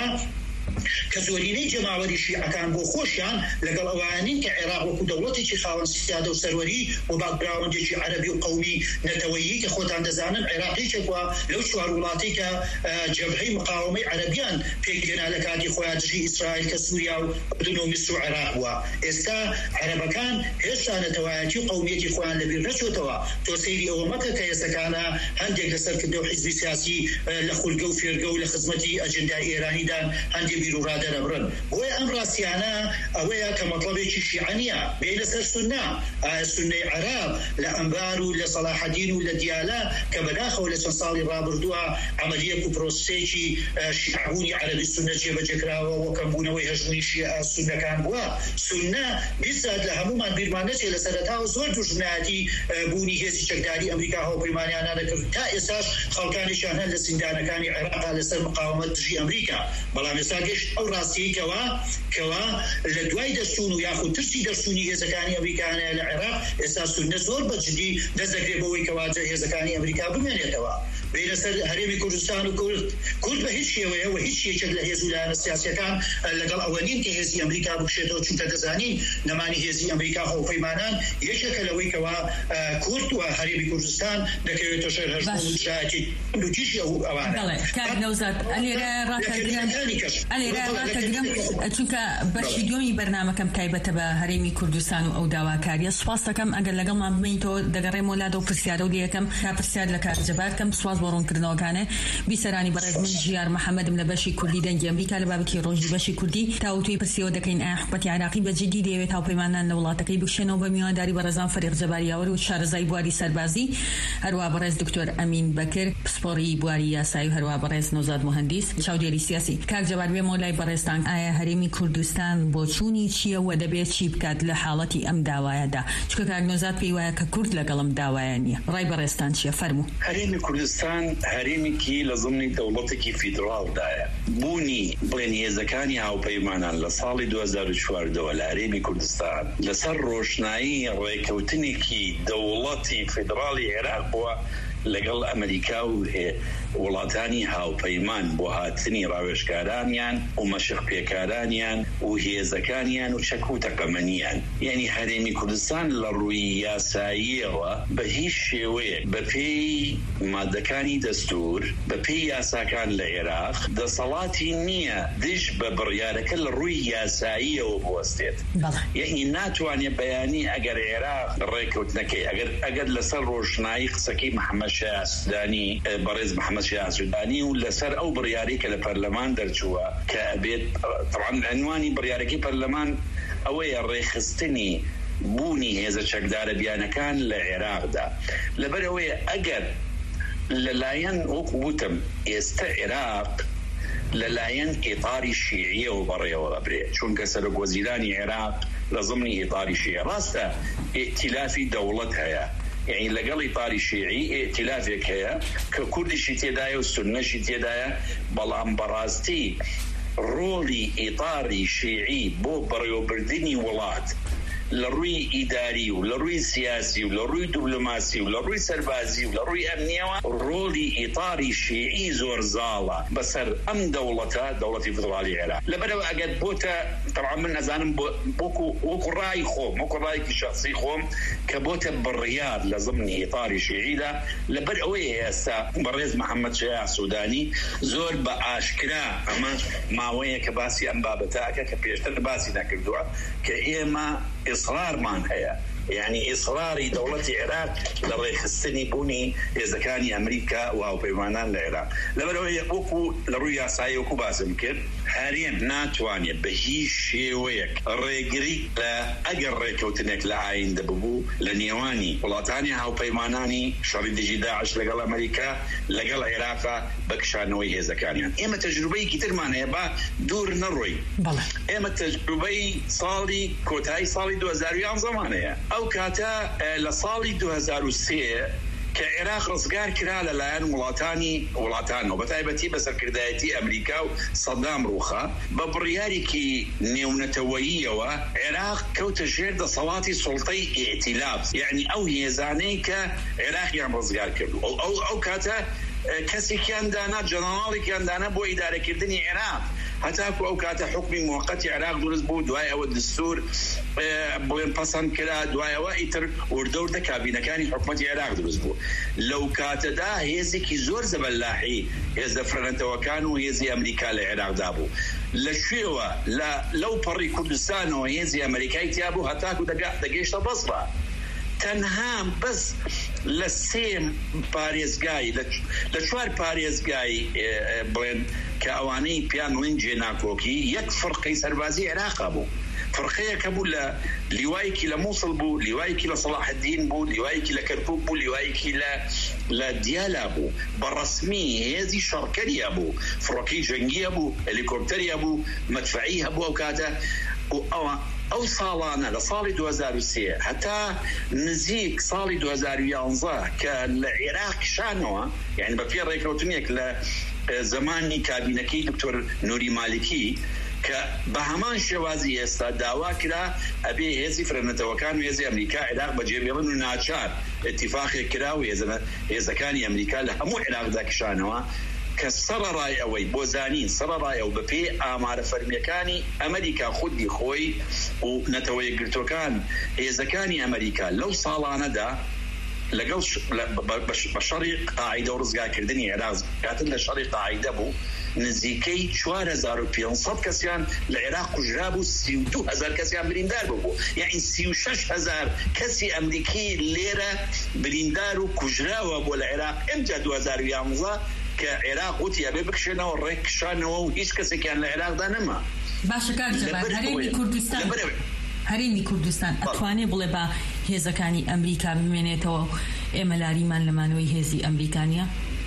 کە زۆرینەی جەماوەری شیعەکان بۆ خۆشیان لەگەڵ ئەوانین کە عێراق وەکو دەوڵەتێکی خاوەن سیادە و سەروەری و باکگراوندێکی عەرەبی و قەومی نەتەوەیی کە خۆتان دەزانن عێراقیێکێکوە لەو چوار وڵاتی کە جەبهەی مقاومەی عەرەبیان پێکهێنا لە کاتی خۆیان دژی ئیسرائیل کە سووریا و ئوردن و میسر و عێراق بووە ئێستا عەرەبەکان هێشتا نەتەوایەتی و قەومیەتی خۆیان لەبیر نەچۆتەوە تۆ سەیری ئەوە مەکە کە ئێستەکانە هەندێک لەسەرکردە و حیزبی سیاسی لە خولگە و فێرگە و لە خزمەتی ئەجەندای ئێرانیدان هەندێک بیر و ڕادەرە بڕن بۆیە ئەم ڕاستیانە ئەوەیە کە مەطلبێکی شیعەنیە بێنە سەر سوننا سونەی عەراب لە ئەنبار و لە سەلاحەدین و لە دیالە کە بەداخەوە لە چەند ساڵی ڕابردووە عەمەلیەک و پرۆسەیەکی شیعبوونی عەرەبی سوننە جێبەجێکراوە و کەمبوونەوەی هەژمونی شیعە سوننەکان بووە سوننە بیسات لە هەمومان بیرمان نەچێت لە سەرەتاوە زۆر دوژمنایەتی بوونی هێزی چەکداری ئەمریکا هاوپەیمانیانە دەکرد تا ئێستاش خەڵکانیشان هەن لە زیندانەکانی عێراقا لەسەر مقاومەت دژی ئەمریکا بەڵام ئێستا گەشت ئەو ڕاستیەکەوە کەوا لە دوای دەستون و یاخود ترسی دەستونی هێزەکانی ئەمریکانە لە عێراق ئێستا سوننە زۆر بەجددی دەست دەکرێت بەوەی کەواجە هێزەکانی ئەمریکا بمێنێتەوە بین سەر هەرێمی کوردستان و کورد کورد بە هیچ شێوەیە و هیچ یەکێک لە هێز و لایەنە سیاسیەکان لەگەڵ ئەوە نین کە هێزی ئەمریکا بکشێتەوە چونکە دەزانین نەمانی هێزی ئەمریکا هاوپەیمانان یەکێکە لەوەی کەوا کورد و هەرێمی کوردستان دەکەوێتە شەر هەژمون و شایەتی و تیژی ئەوانە کار نەوزات ئەلێرە ڕاکەگرم ئەلێرە ڕاکەگرم چونکە بەشی دومی بەرنامەکەم تایبەتە بە هەرێمی کوردستان و ئەو داواکاریە سوپاس دەکەم ئەگەر لەگەڵمان بمێنیتەوە دەگەڕێمەوە لادە و پرسیارە و لێەکەم کا پرسیار لە کارجەبار کەم سواز بۆ ڕوونکردنەوەکانە بیسەرانی بەڕێز من ژیار محەممەدم لە بەشی کوردی دەنگی ئەمریکا لە بابەتی ڕۆژی بەشی کوردی تاوتوی پرسیەوە دەکەین ئایا حکومەتی عێراقی بەجددی دەیەوێت هاوپەیمانان لە وڵاتەکەی بکشێنەوە بە میوانداری بەڕێزان فەریق جەباریاوەر و شارەزای بواری سەربازی هەروە بەڕێز دکتۆر ئەمین بەکر پسپۆڕی بواری یاسایی و هەروە بەڕێز نەوزاد مهندس چاودێری سیاسی کاک جەبار بێ مۆلای بەڕێستان ئایا هەرێمی کوردستان بۆ چوونی چییە و دەبێت چی بکات لە حاڵەتی ئەم داوایەدا چکە کاک نەوزاد پێی وایە کە کورد لەگەڵم داوایە نییە ڕای بەڕێستان چییە فەرموو هەرێمی کوردستان هەرێمێکی لە زمانی دەوڵەتێکی فیدراڵدایە بوونی بڵێن هێزەکانی هاوپەیمانان لە ساڵی دوو هەزار و چواردەوە لە هەرێمی کوردستان لەسەر ڕۆشنایی ڕێکەوتنێکی دەوڵەتی فیدراڵی عێراق بووە لەگەڵ ئەمریکا و وڵاتانی هاوپەیمان بۆ هاتنی ڕاوێژکارانیان و مەشق پێکارانیان و هێزەکانیان و چەک و تەقەمەنیان یعنی هەرێمی کوردستان لە ڕووی یاساییەوە بە هیچ شێوەیە بە پێی مادەکانی دەستور بە پێی یاساکان لە عێراق دەسەڵاتی نییە دژ بە بڕیارەکە لە ڕووی یاساییەوە بوەستێت یعنی ناتوانێت بەیانی ئەگەر عێراق ڕێکەوتنەکەی ئەگەر ئەگەر لەسەر ڕۆژنایی قسەکەی محەممەد شایع سودانی بەڕێز محەممەد شایع سودانی و لەسەر ئەو بڕیارەی کە لە پەرلەمان دەرچووە کە ئەبێت طبعاً عنوانی بڕیارەکەی پەرلەمان ئەوەیە ڕێخستنی بوونی هێزە چەکدارە بیانەکان لە عێراقدا لەبەرەوەی ئەگەر لەلایەن وەکو وتم ئێستا عێراق لەلایەن ئیطاری شیعیەوە بەڕێوە ئەبرێت چونکە سەرۆکوەزیرانی عێراق لە ضمنی ئیطاری شیعە ڕاستە ئێتیلافی دەوڵەت هەیە یعنی لەگەڵ ئیطاری شیعی ئێتیلافێک هەیە کە کوردیشی تێدایە و سوننەشی تێدایە بەڵام بەڕاستی ڕۆڵی ئیطاری شیعی بۆ بەڕێوەبردننی وڵات لە ڕووی ئیداری و لە ڕووی سیاسی و لە ڕووی دیپلۆماسی و لە ڕووی سەربازی و لە ڕووی ئەمنیەوە ڕۆڵی ئیطاری شیعی زۆر زاڵە بەسەر ئەم دەوڵەتە دەوڵەتی فدراڵی عێراق لەبەرەوە ئەگەر بۆتە طبعا من نەزانم وەکو ڕای خۆم وەکو ڕایەکی شخصی خۆم کە بۆتە بڕیار لە ضمنی ئیطاری شیعیدا لەبەر ئەوەیە ئێستا بەڕێز محەممەد شایع سودانی زۆر بە ئاشکرا ئەمە ماوەیە کە باسی ئەم بابەتاکە کە پێشتر باسی نەکردووە کە ئێمە ئیصرارمان هەیە یعنی ئیصراری دەوڵەتی عێراق لە ڕێخستنی بوونی هێزەکانی ئەمریکا و هاوپەیمانان لە عێراق لەبەرەوەی وەکو لە ڕووی یاسایی وەکو باسم کرد هەرێم ناتوانێت بە هیچ شێوەیەک ڕێگری لە ئەگەر ڕێکەوتنێک لە ئایندە ببوو لە نێوانی وڵاتانی هاوپەیمانانی شەڕی دژی داعش لەگەڵ ئەمریکا لەگەڵ عێراقا بەکشانەوەی هێزەکانیان ئێمە تەجروبەیەکی ترمان هەیە با دوور نەڕۆی ئێمە تەجروبەی ساڵی کۆتایی ساڵی دوو هەزار و یانزەمانەیە ئەو کاتە لە ساڵی دوو هەزار و سێ کە عێراق ڕزگار کرا لەلایەن وڵاتانی وڵاتانەوە بەتایبەتی بەسەرکردایەتی ئەمریکا و سەدام ڕووخا بە بڕیارێکی نێونەتەوەییەوە عێراق کەوتە ژێر دەسەڵاتی سوڵتەی ئێتیلاف یعنی ئەو هێزانەی کە عێراقیان ڕزگار کردو ئەو ئەو کاتە کەسێکیان دانا جەنەڕاڵێکیان دانا بۆ ئیدارەکردنی عێراق هەتاکو ئەو کاتە حکمی موقەتی عێراق دروست بوو دوای ئەوە دستور بڵێن پەسەند کرا دوایەوە ئیتر وردەوردە کابینەکانی حکومەتی عێراق دروست بوو لەو کاتەدا هێزێکی زۆر زەبەلاحی هێزە فرەنەتەوەکان و هێزی ئەمریکا لە عێراقدا بوو لە شوێوە لەو پەڕی کوردستانەوە هێزی ئەمریکای تیا بوو هەتاکو دەگەیشتە بەسڕە تەنها بەس لە سێ پارێزگای لە چوار پارێزگای بڵێن کە ئەوانەی پیان لنجێ ناکۆکی یەک فڕقەی سەربازی عێراق بوو، فرقەیەکە بوو لە لیوایەکی لە مووسڵ بوو، لیوایەکی لە صلاح الدین بوو، لیوایەکی لە کەرکوک بوو، لیوایەکی لە لە دیالا بوو، بەڕەسمی هێزی شەڕکەریە بوو، فڕۆکەی جەنگیە بوو، هەلیکۆپتەریە بوو، مەدفەعی هەبوو ئەو کاتە. و ئەوە ئەو ساڵانە لە ساڵی دوو هەزار و سێ هەتا نزیک ساڵی دوو هەزار و یانزە کە لە عێراق شانەوە، یعنی بە پێ ڕێکەوتنێک لە زمانی کابینەکەی دکتۆر نوری مالکی کە بە هەمان شێوازی ئێستا داوا کرا ئەبێ هێزی فرەنەتەوەکان و هێزی ئەمریکا عێراق بەجێبێڵن و ناچار اتفاقێک کرا و هێزەکانی ئەمریکا لە هەموو عێراقدا کشانەوە کە سەرەڕای ئەوەی بۆ زانین سەرەڕای ئەو بەپێ ئامارە فەرمیەکانی ئەمریکا خودی خۆی و نەتەوە یەکگرتوەکان هێزەکانی ئەمریکا لەو ساڵانەدا لەگەڵ بە شەڕی قاعیدە و ڕزگارکردنی عێراق کاتن لە شەڕی قاعیدە بوو نزیکەی چوار هەزار و پێنجسەد کەسیان لە عێراق کوژرا بوو، سی و دوو هەزار کەسیان بریندار بوو، یعنی سی و شەش هەزار کەسی ئەمریکی لێرە بریندار و کوژراوە بۆ لە عێراق. ئەمجا دوو هەزار و یانزە کە عێراق وتی ئەبێ بکشێنەوە ڕێکشانەوە و هیچ کەسێکیان لە عێراقدا نەما. باشە کاکجەبار، هەرێمی کوردستان هەرێمی کوردستان ئەتوانێ بڵێ بە هێزەکانی ئەمریکا بمێنێتەوە ئێمە لاریمان لەمانەوەی هێزی ئەمریکانیە؟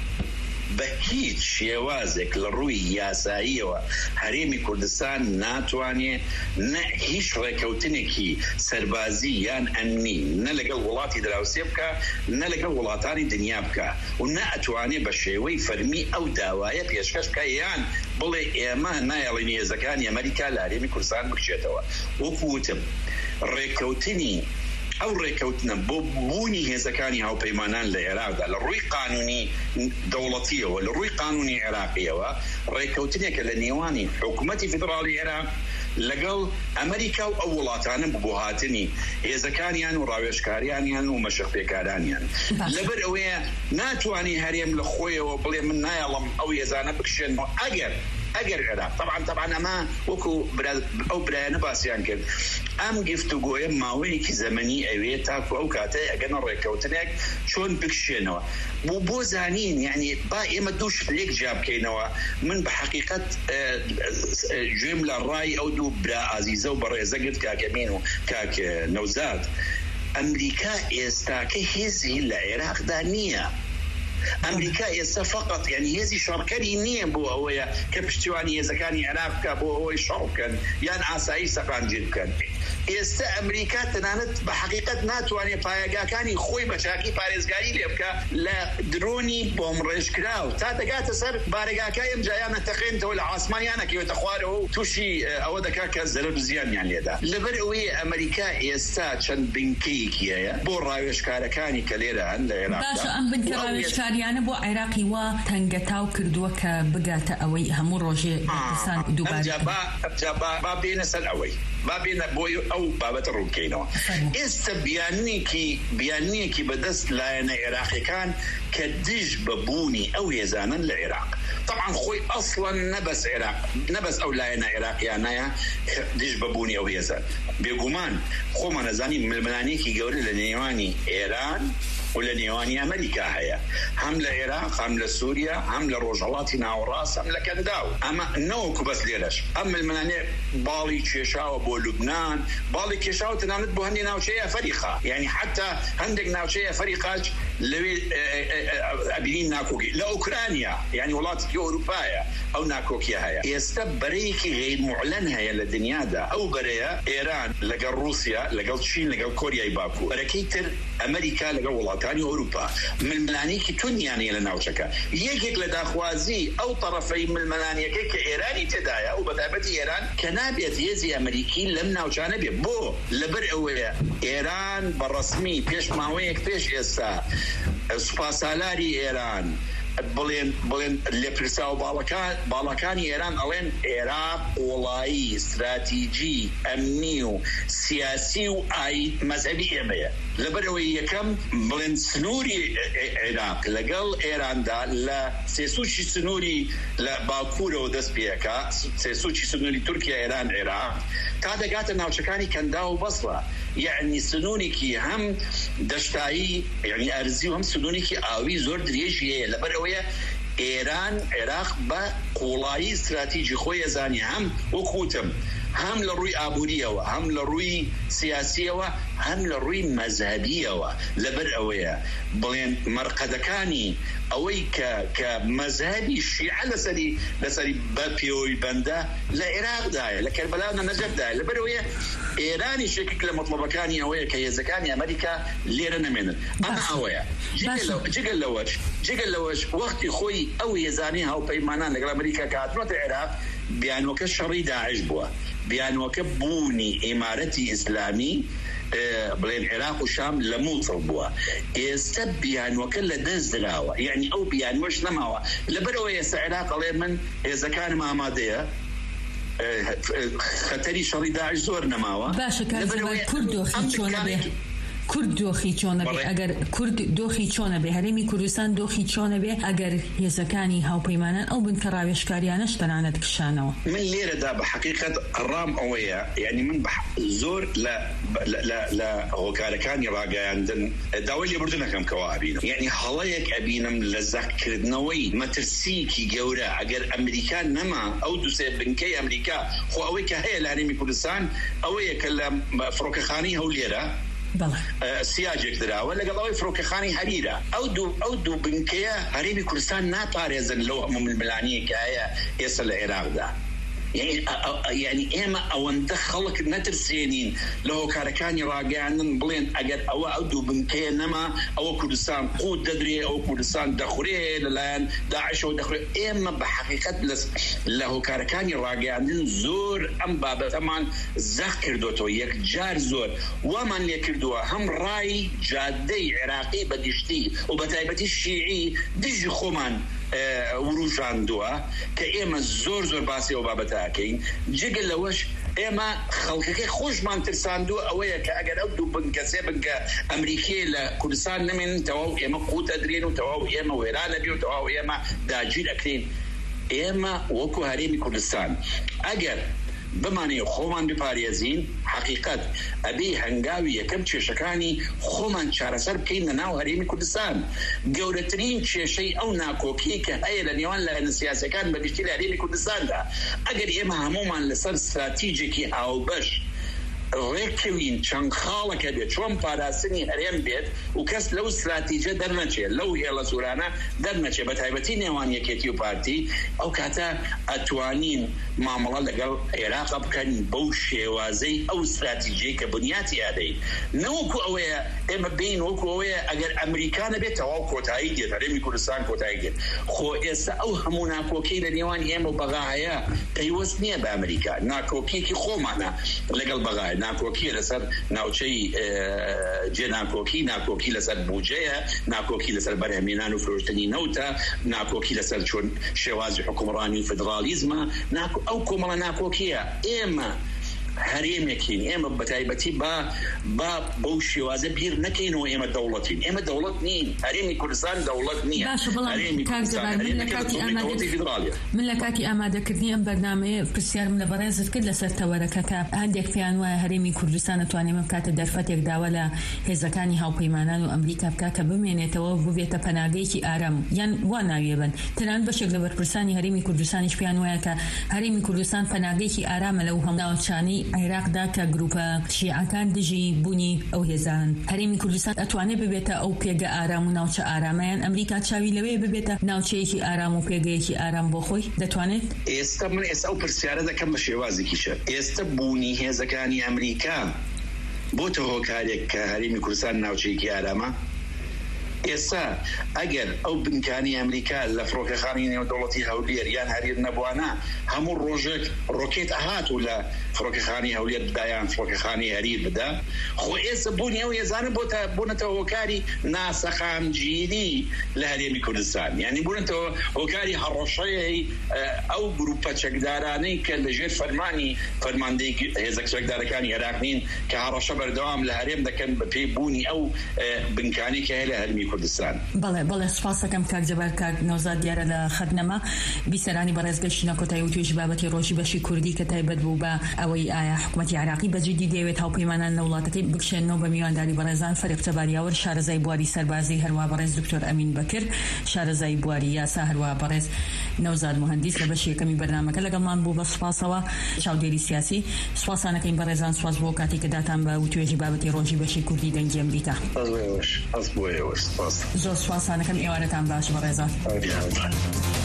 بە هیچ شێوازێک لە ڕووی یاساییەوە هەرێمی کوردستان ناتوانێت نە هیچ ڕێکەوتنێکی سەربازی یان ئەمنی نە لەگەڵ وڵاتی دراوسێ بکە نە لەگەڵ وڵاتانی دنیا بکە و نە ئەتوانێت بە شێوەی فەرمی ئەو داوایە پێشکەش بکە یان بڵێ ئێمە نایەڵین هێزەکانی ئەمریکا لە هەرێمی کوردستان بکشێتەوە. وەکو وتم ڕێکەوتنی ئەو ڕێکەوتنە بۆ بوونی هێزەکانی هاوپەیمانان لە عێراقدا لە ڕووی قانونی دەوڵەتیەوە لە ڕووی قانونی عێراقیەوە ڕێکەوتنێکە لە نێوانی حکوومەتی فیدراڵی عێراق لەگەڵ ئەمریکا و ئەو وڵاتانە بۆ هاتنی هێزەکانیان و ڕاوێژکاریانیان و مەشەقپێکارانیان. لەبەر ئەوەیە ناتوانانی هەرێم لە خۆیەوە بڵێ من نایەڵم ئەو هێزانە بکشێنەوە ئەگەر ئەگەر عێراق طبعا طبعا ئەمە وەکو ئەو برایانە باسییان کرد ئەم گفتوگۆیە ماوەیەکی زەمەنی ئەوێ تاکو ئەو کاتەیە ئەگەنە ڕێکەوتنێک چۆن بکشێنەوە بۆ بۆ زانین، یعنی با ئێمە دووشت لێک جا بکەینەوە. من بە حەقیقەت گوێم لە ڕای ئەو دوو برا ئازیزە و بەڕێزەگرت کاکەمین و کاک نەوزاد، ئەمریکا ئێستاکە هێزی لە عێراقدا نییە. ئەمریکا ئێستا فقط یعنی هێزی شەڕکەری نییە بۆ ئەوەیە کە پشتیوانی هێزەکانی عێراق بکە بۆ ئەوەی شەڕ بکەن یان ئاسایی سەقانجێ بکەن. ئێستا ئەمریکا تەنانەت بە حەقیقەت ناتوانێت پایەگاکانی خۆی بە چاکی پارێزگاری لێ بکە لە درۆنی بۆم ڕێژکراو تا دەگاتە سەر بارێگاکە ئەم جایانە تەقێنتەوە لە ئاسمانیانە کەوێتە خوارەوە و تووشی ئەوە دەکا کە زەرەر زیانیان لێدا. لەبەر ئەوەی ئەمریکا ئێستا چەند بنکەیەکی هەیە بۆ ڕاوێژکارەکانی کە لێرە هەن لە عێراقدا. باشە ئەم بنکە ڕاوێژکاریانە بۆ عێراقی وا تەنگەتاو کردووە کە بگاتە ئەوەی هەموو ڕۆژێ کوردستان دووبارە با بێنە سەر ئەوەی با بێنە بۆی ئەو بابەتە ڕووبکەینەوە. ئێستا بیانیەکی بیانیەکی بەدەست لایەنە عێراقیەکان کە دژ بەبوونی ئەو هێزانن لە عێراق. طبعا خۆی ئەسڵەن نەبەس عێراق نەبەس ئەو لایەنە عێراقیانەیە دژ بەبوونی ئەو هێزان، بێگومان خۆمان نەزانین ململانێکی گەورە لە نێوانی ئێران و لە نێوانی ئەمریکا هەیە، هەم لە عێراق هەم لە سووریا هەم لە ڕۆژهەڵاتی ناوەڕاست هەم لە کەنداو. ئەمە نەوەکو بەس لێرەش ئەم ململانێ باڵی کێشاوە بۆ لوبنان، باڵی کێشاوە تەنانەت بۆ هەندێک ناوچەیە فەریقا، یعنی حتا هەندێک ناوچەیە فەریقاج لەوێ ئەبینین ناکۆکی لە ئوکرانیا، یعنی وڵاتی ئەوروپایە ئەو ناکۆکیە هەیە. ئێستا بەرەیەکی غیر معلن هەیە لە دنیادا، ئەو بەرەیە ئێران لەگەڵ رووسیا لەگەڵ چین لەگەڵ کۆریای باکوور، بەرەکەی تر ئەمریکا لەگەڵ وڵاتانی ئەوروپا. ململانێکی تونیانەیە لە ناوچەکە. یەکێک لە داخوازی ئەو طرفەی ململانیەکەی کە ئێرانی تێدایە و بەتایبەتی ئێران کە نابێت هێزی ئەمریکی لەم ناوچانە بێ. بۆ لەبەر ئەوەیە ئێران بەڕەسمی پێش ماوەیەک پێش ئێستا سوپاسالاری ئێران بڵێن بڵێن لێپرسا و باڵەکان باڵەکانی ئێران ئەڵێن عێراق وڵایی استراتیجی ئەمنی و سیاسی و ئاین مەزهەبی ئێمەیە. لەبەرەوەی یەکەم بڵێن سنووری عێراق لەگەڵ ئێراندا لە سێسووکی سنووری لە باکوورەوە دەست پێەکە، سێسووکی سنووری تورکیا ئێران عێراق تا دەگاتە ناوچەکانی کەندا و بەسڵە، یعنی سنوورێکی هەم دەشتایی یعنی ئەرزی و هەم سنوورێکی ئاوی زۆر درێژی هەیە. لەبەر ئەوەیە ئێران عێراق بە قوڵایی استراتیژی خۆی ئەزانی هەم وەکوتم هەم لە ڕووی ئابووریەوە هەم لە ڕووی سیاسیەوە هەم لە ڕووی مەزهبیەوە لەبەر ئەوەیە بڵێن مەرقەدەکانی ئەوەی کە کە مەزهبی شیعە لەسەری لەسەری بە پێوەی بەندە لە عێراقدایە لە کەربەلا و نەجەفدایە لەبەر ئەوەیە ئێرانی شێکێک لە مەطلبەکانی ئەوەیە کە هێزەکانی ئەمریکا لێرە نەمێنن ئەمە ئەوەیە جگەل لەوەش جگەل لەوەش وەختی خۆی ئەو هێزانی هاوپەیمانان لەگەڵ ئەمریکا کە هاتووەتە عێراق بیانوەکە شەڕی داعش بووە بیانوەکە بوونی ئیمارەتی ئیسلامی بڵێن عێراق و شام لە مووسڵ بووە ئێستا بیانوەکە لە دەست دراوە یعنی ئەو بیانوەش نەماوە لەبەرەوە ئێستا عێراق ئەڵێ من هێزەکانم ئامادەیە خەتەری شەڕی داعش زۆر نەماوە باشە کورد دۆخی چۆنە بێ کورد دۆخی چۆنە بێ ئەگەر کورد دۆخی چۆنە بێ هەرێمی کوردستان دۆخی چۆنە بێ ئەگەر هێزەکانی هاوپەیمانان ئەو بن کە ڕاوێژکاریانەش تەنانەت کشانەوە من لێرەدا بە حقیقەت ڕام ئەوەیە یعنی من زۆر لە لە هۆکارەکانی ڕاگەیاندن داوای لێبوردنەکەم کەوا ئەبینم یعنی هەڵەیەک ئەبینم لە زەقکردنەوەی مەترسیکی گەورە ئەگەر ئەمریکا نەما ئەو دووسێ بنکەی ئەمریکا خۆ ئەوەی کە هەیە لە هەرێمی کوردستان ئەوەیە کە لە فڕۆکەخانەی هەولێرە سیاجێک دراوە لەگەڵ ئەوەی فڕۆکەخانی هەریرە ئەو دوو ئەو دوو بنکەیە هەرێمی کوردستان ناپارێزن لەو هەموو ململانیە کە هەیە ئێستا لە عێراقدا یعنی ئێمە ئەوەندە خەڵک نەترسێنین لە هۆکارەکانی ڕاگەیاندن بڵێن ئەگەر ئەوە ئەو دوو بنکەیە نەما ئەوە کوردستان قوت دەدرێ ئەو کوردستان دەخورێ لەلایەن داعشەوە دەخورێ ئێمە بە حقیقەت لە هۆکارەکانی ڕاگەیاندن زۆر ئەم بابەتەمان زەق کردوتەوە یەکجار زۆر وامان لێ کردووە هەم ڕای جادەی عێراقی بەگشتی و بە تایبەتی شیعی دژی خۆمان وروژاندووە کە ئێمە زۆر زۆر باسی ئەو بابەتاکەین جگە لەوەش ئێمە خەڵکەکەی خۆشمان ترساندووە ئەوەیە کە ئەگەر ئەو دوو بنکە سێ بنکە ئەمریکی لە کوردستان نمێن تەواو ئێمە قوت ئەدرێن و تەواو ئێمە وێرانە بێ و تەواو ئێمە داگیر ئەکرێن ئێمە وەکو هەرێمی کوردستان ئەگەر بمانەیە خۆمان بپارێزین حقیقەت ئەبێ هەنگاوی یەکەم کێشەکانی خۆمان چارەسەر بکەین لە ناو هەرێمی کوردستان گەورەترین کێشەی ئەو ناکۆکی کە هەیە لە نێوان لایەنە سیاسیەکان بەگشتی لە هەرێمی کوردستاندا ئەگەر ئێمە هەمومان لەسەر استراتیژێکی هاوبەش ڕێککەوین چەند خاڵەکە بێت چۆن پاراستنی هەرێم بێت و کەس لەو استراتیژە دەرنەچێت لەو هێڵە سوورانە دەرنەچێت بە تایبەتی نێوان یەکێتی و پارتی ئەو کاتە ئەتوانین مامەڵە لەگەڵ عێراق بکەن بەو شێوازەی ئەو استراتیژەی کە بنیاتی یادەین نەوەکو ئەوەیە ئێمە بین وەکو ئەوەیە ئەگەر ئەمریکانە بێت تەواو کۆتایی دێت هەرێمی کوردستان کۆتایی دێت خۆ ئێستا ئەو هەموو ناکۆکەی لە نێوان ئێمە و بەغایە پەیوەست نییە بە ئەمریکا ناکۆکیەکی خۆمانە لەگەڵ بەغایە ناکۆکی لەسەر ناوچەی جێ ناکۆکی ناکۆکی لەسەر بودجەیە ناکۆکی لەسەر بەرهەمێنان و فرۆشتنی نەوتە ناکۆکی لەسەر چۆن شێوازی حکومڕانی فدرالیزمە ئەو کۆمەڵە ناکۆکیە ئێمە هەرێمێکین ئێمە بەتایبەتی با با بەو شێوازە بیر نەکەینەوە ئێمە دەوڵەتین ئێمە دەوڵەت نین هەرێمی کوردستان دەوڵەت نییە من لە کاتی ئامادەکردنی ئەم بەرنامەیە پرسیارم لە بەڕێزت کرد لەسەر تەوەرەکەکە هەندێک پێیان وایە هەرێمی کوردستان دەتوانێت بکاتە دەرفەتێک داوە لە هێزەکانی هاوپەیمانان و ئەمریکا بکا کە بمێنێتەوە ببێتە پەناگەیەکی ئارام یان وا ناویە بن تەنان بەشێک لە بەرپرسانی هەرێمی کوردستانیش پێیان وایە کە هەرێمی کوردستان پەناگەیەکی ئارامە لەو هەموو ناوچانەی عێراقدا کە گروپە شیعەکان دژی بوونی ئەو هێزان هەرێمی کوردستان ئەتوانێت ببێتە ئەو پێگە ئارام و ناوچە ئارامەیان ئەمریکا چاوی لەوەیە ببێتە ناوچەیەکی ئارام و پێگەیەکی ئارام بۆ خۆی دەتوانێت ئێستا من ئێستا ئەو پرسیارە دەکەم بە شێوازێکیشە ئێستا بوونی هێزەکانی ئەمریکا بۆتە هۆکارێک کە هەرێمی کوردستان ناوچەیەکی ئارامە ئێستا ئەگەر ئەو بنکانی ئەمریکا لە فڕۆکەخانی نێودەوڵەتی هەولێر یان هەریر نەبوانە هەموو ڕۆژێک ڕۆکێت ئەهات و لە فڕۆکەخانی هەولێر بدایان فڕۆکەخانی هەریر بدا خۆ ئێستا بوونی ئەو هێزانە بوونەتەوە هۆکاری ناسەخامگیری لە هەرێمی کوردستان یعنی بوونەتەوە هۆکاری هەڕەشەی ئەو گروپە چەکدارانەی کە لەژێر فەرمانی فەرماندەی هێزە چەکدارەکانی عێراق نین کە هەڕەشە بەردەوام لە هەرێم دەکەن بە پێی بوونی ئەو بنکانی کە هەیە لە هەرمی کوردستان. بەڵێ بەڵێ سپاسەکەم کاک جەبار کاک نەوزاد دیارە لە خەرنەما بیسەرانی بەڕێزگەشتنە کۆتایی و توێژی بابەتی ڕۆژی بەشی کوردی کە تایبەت بوو بە ئەوەی ئایا حکوومەتی عراقی بەجددی دەوێت هاوپەیمانان لە وڵاتەکەی بکشێنەوە بە میوانداری بەڕێزان فەرێق جەباریاوەر شارەزای بواری سەربازی هەروە بەڕێز دکتۆر ئەمین بەکر شارەزای بواری یاسا هەروە بەڕێز نەوزاد مهندس لە بەشی یەکەمی بەرنامەکە لەگەڵمان بوو بە سپاسەوە چاودێری سیاسی سوپاسانەکەین بەڕێزان سواز بۆ کاتی کە داتان بە توێژی بابەتی ڕۆژی بەشی کوردی دەنگی ئەمریکا. زۆر سوپاسانەکەم ئێوارەتان باش بەڕێزان.